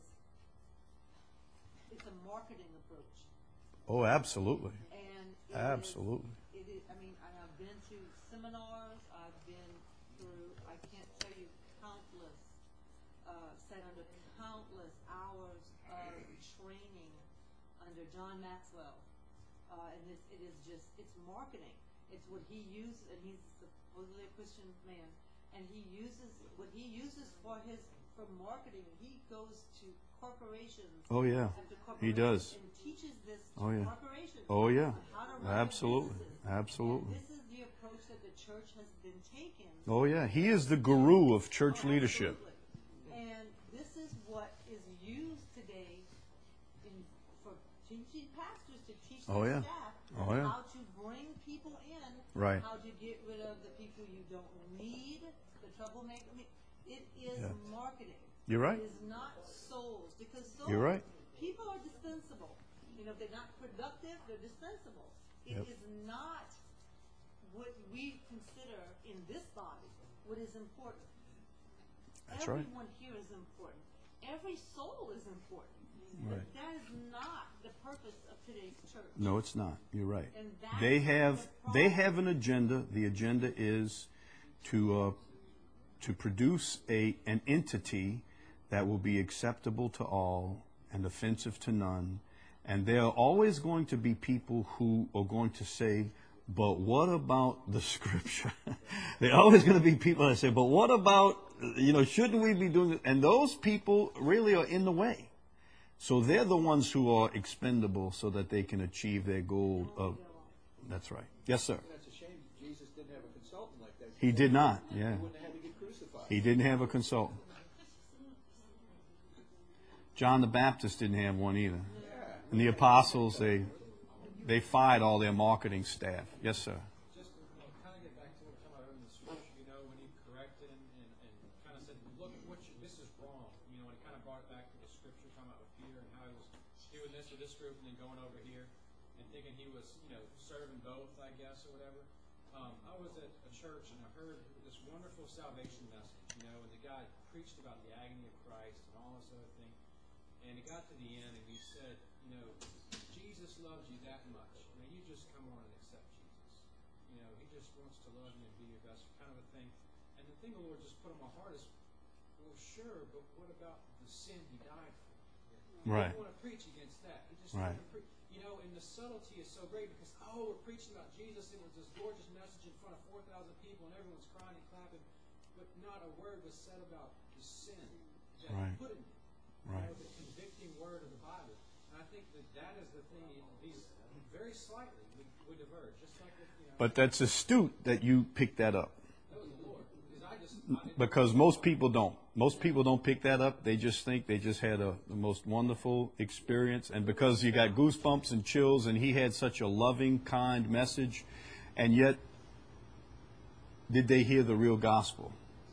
it's a marketing approach. Oh, absolutely. And Absolutely. It is, I mean, I've been to seminars, I've been through, I can't tell you countless, sat under countless hours of training under John Maxwell. And it is just, it's marketing. It's what he uses, and he's supposedly a Christian man, and he uses, what he uses for marketing, he goes to corporations. Oh, yeah. after He does. corporations And teaches this to Oh, yeah. corporations. Oh, yeah. on how to run Absolutely. businesses. Absolutely. And this is the approach that the church has been taking. Oh, yeah. He is the guru of church leadership. Absolutely. And this is what is used today for teaching pastors to teach Oh, their yeah. staff Oh, yeah. how to bring people in, Right. how to get rid of the people you don't need, the troublemaker. I mean, it is Yeah. marketing. You're right. It is not souls, because souls, You're right. people are dispensable. You know, if they're not productive, they're dispensable. It Yep. is not what we consider in this body what is important. That's right. Everyone here is important. Every soul is important. Right. But that is not the purpose of today's church. No, it's not. You're right. And that's They the have problem. an agenda. The agenda is to produce an entity that will be acceptable to all and offensive to none. And there are always going to be people who are going to say, but what about the scripture? There are always going to be people that say, but what about, shouldn't we be doing it? And those people really are in the way. So they're the ones who are expendable so that they can achieve their goal of, that's right. Yes, sir. That's a shame Jesus didn't have a consultant like that. He did not, yeah. He wouldn't have had to get crucified. He didn't have a consultant. John the Baptist didn't have one either. And the apostles, they fired all their marketing staff. Yes, sir. Just kind of get back to what we're talking about in the scripture, when he corrected him and kind of said, look, this is wrong. And he kind of brought it back to the scripture, talking about with Peter and how he was doing this with this group and then going over here and thinking he was, serving both, I guess, or whatever. I was at a church and I heard this wonderful salvation message, and the guy preached about the agony of Christ and all this other thing. And it got to the end and he said, Jesus loves you that much. You just come on and accept Jesus. He just wants to love you and be your best, kind of a thing. And the thing the Lord just put on my heart is, well, sure, but what about the sin he died for? Right. I don't want to preach against that. He just Right. wanted to preach. And the subtlety is so great because, we're preaching about Jesus. It was this gorgeous message in front of 4,000 people and everyone's crying and clapping, but not a word was said about the sin that Right. he put in it. Right. The convicting word of the Bible. And I think that is the thing. These very slightly we diverge, just like with, But that's astute that you picked that up. that was the Lord. Because Because most people don't. Most people don't pick that up. They just think they just had the most wonderful experience. And because you got goosebumps and chills, and he had such a loving, kind message, and yet, did they hear the real gospel?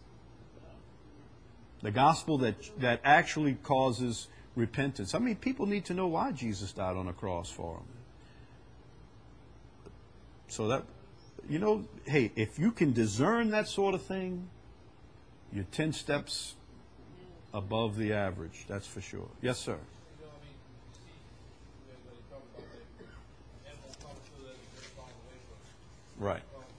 The gospel that actually causes repentance. I mean, people need to know why Jesus died on the cross for them. So that, hey, if you can discern that sort of thing, you're 10 steps above the average, that's for sure. Yes, sir. Right.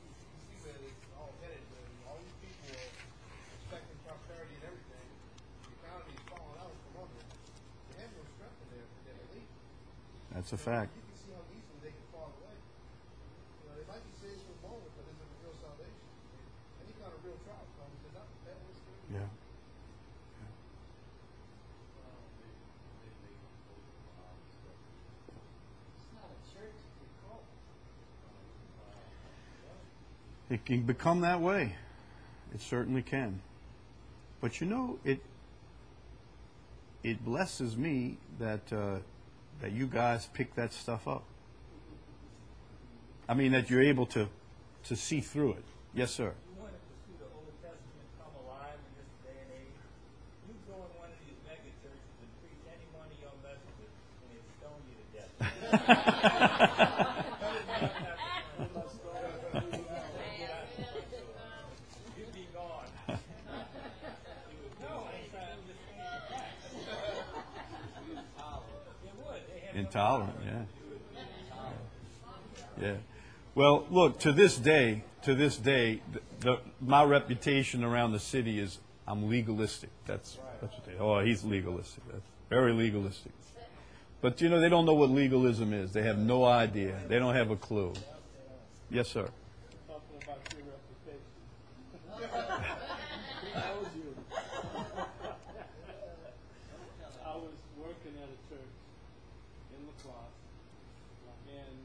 That's a fact. You can see how easily they can fall away. They might be saved for a moment, but is it a real salvation? Any kind of real trial comes, they're not that was good. Yeah. It's not a church, it's a cult. It can become that way. It certainly can. But you know, it blesses me that that you guys pick that stuff up. I mean, that you're able to see through it. Yes, sir. You wanted to see the Old Testament come alive in this day and age. You go in one of these mega churches and preach any one of your messages, and they stone you to death. You'd be gone. No, I'm trying to It would. They have Intolerant, yeah. Yeah. Well, look, to this day, my reputation around the city is I'm legalistic. That's what they. Oh, he's legalistic. That's very legalistic. But you know, they don't know what legalism is. They have no idea. They don't have a clue. Yes, sir. Talking about your reputation. That was you. I was working at a church in La Crosse, and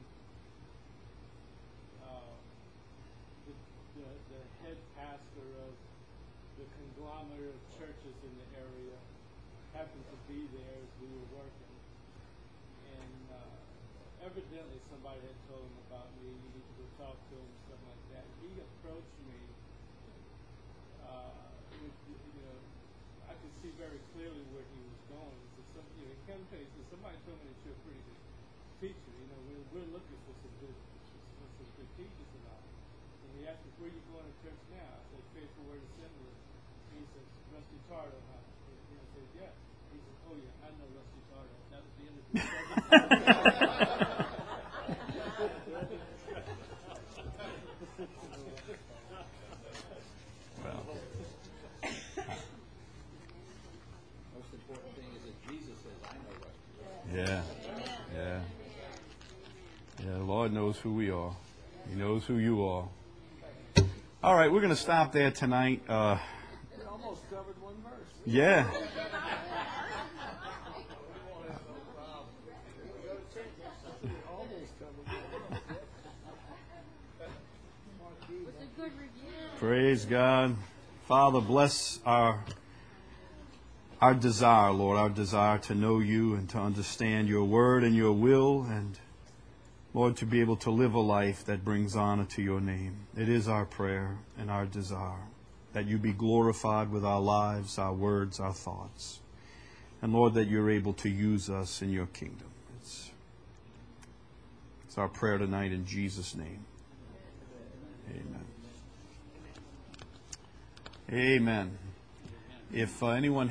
the head pastor of the conglomerate of churches in the area happened to be there as we were working. And evidently somebody had told him about me, you need to go talk to him, stuff like that. He approached me I could see very clearly where he was going. He said, he came to me and said, somebody told me that you're a pretty good teacher. We're looking for some good teachers and all. And he asked me, where are you going to church now? I said, Faithful Word Assembly. He said, Rusty Tardo, huh? I said, yeah. He said, oh yeah, I know Rusty Tardo. That was the end of the Well, Most important thing is that Jesus says, I know Rusty. yeah, yeah, yeah. The Lord knows who we are. He knows who you are. All right, we're going to stop there tonight. We almost covered one verse. Yeah. Almost covered one verse. Praise God. Father, bless our desire, Lord, our desire to know you and to understand your word and your will, and Lord, to be able to live a life that brings honor to your name. It is our prayer and our desire that you be glorified with our lives, our words, our thoughts. And Lord, that you're able to use us in your kingdom. It's our prayer tonight in Jesus' name. Amen. Amen. If anyone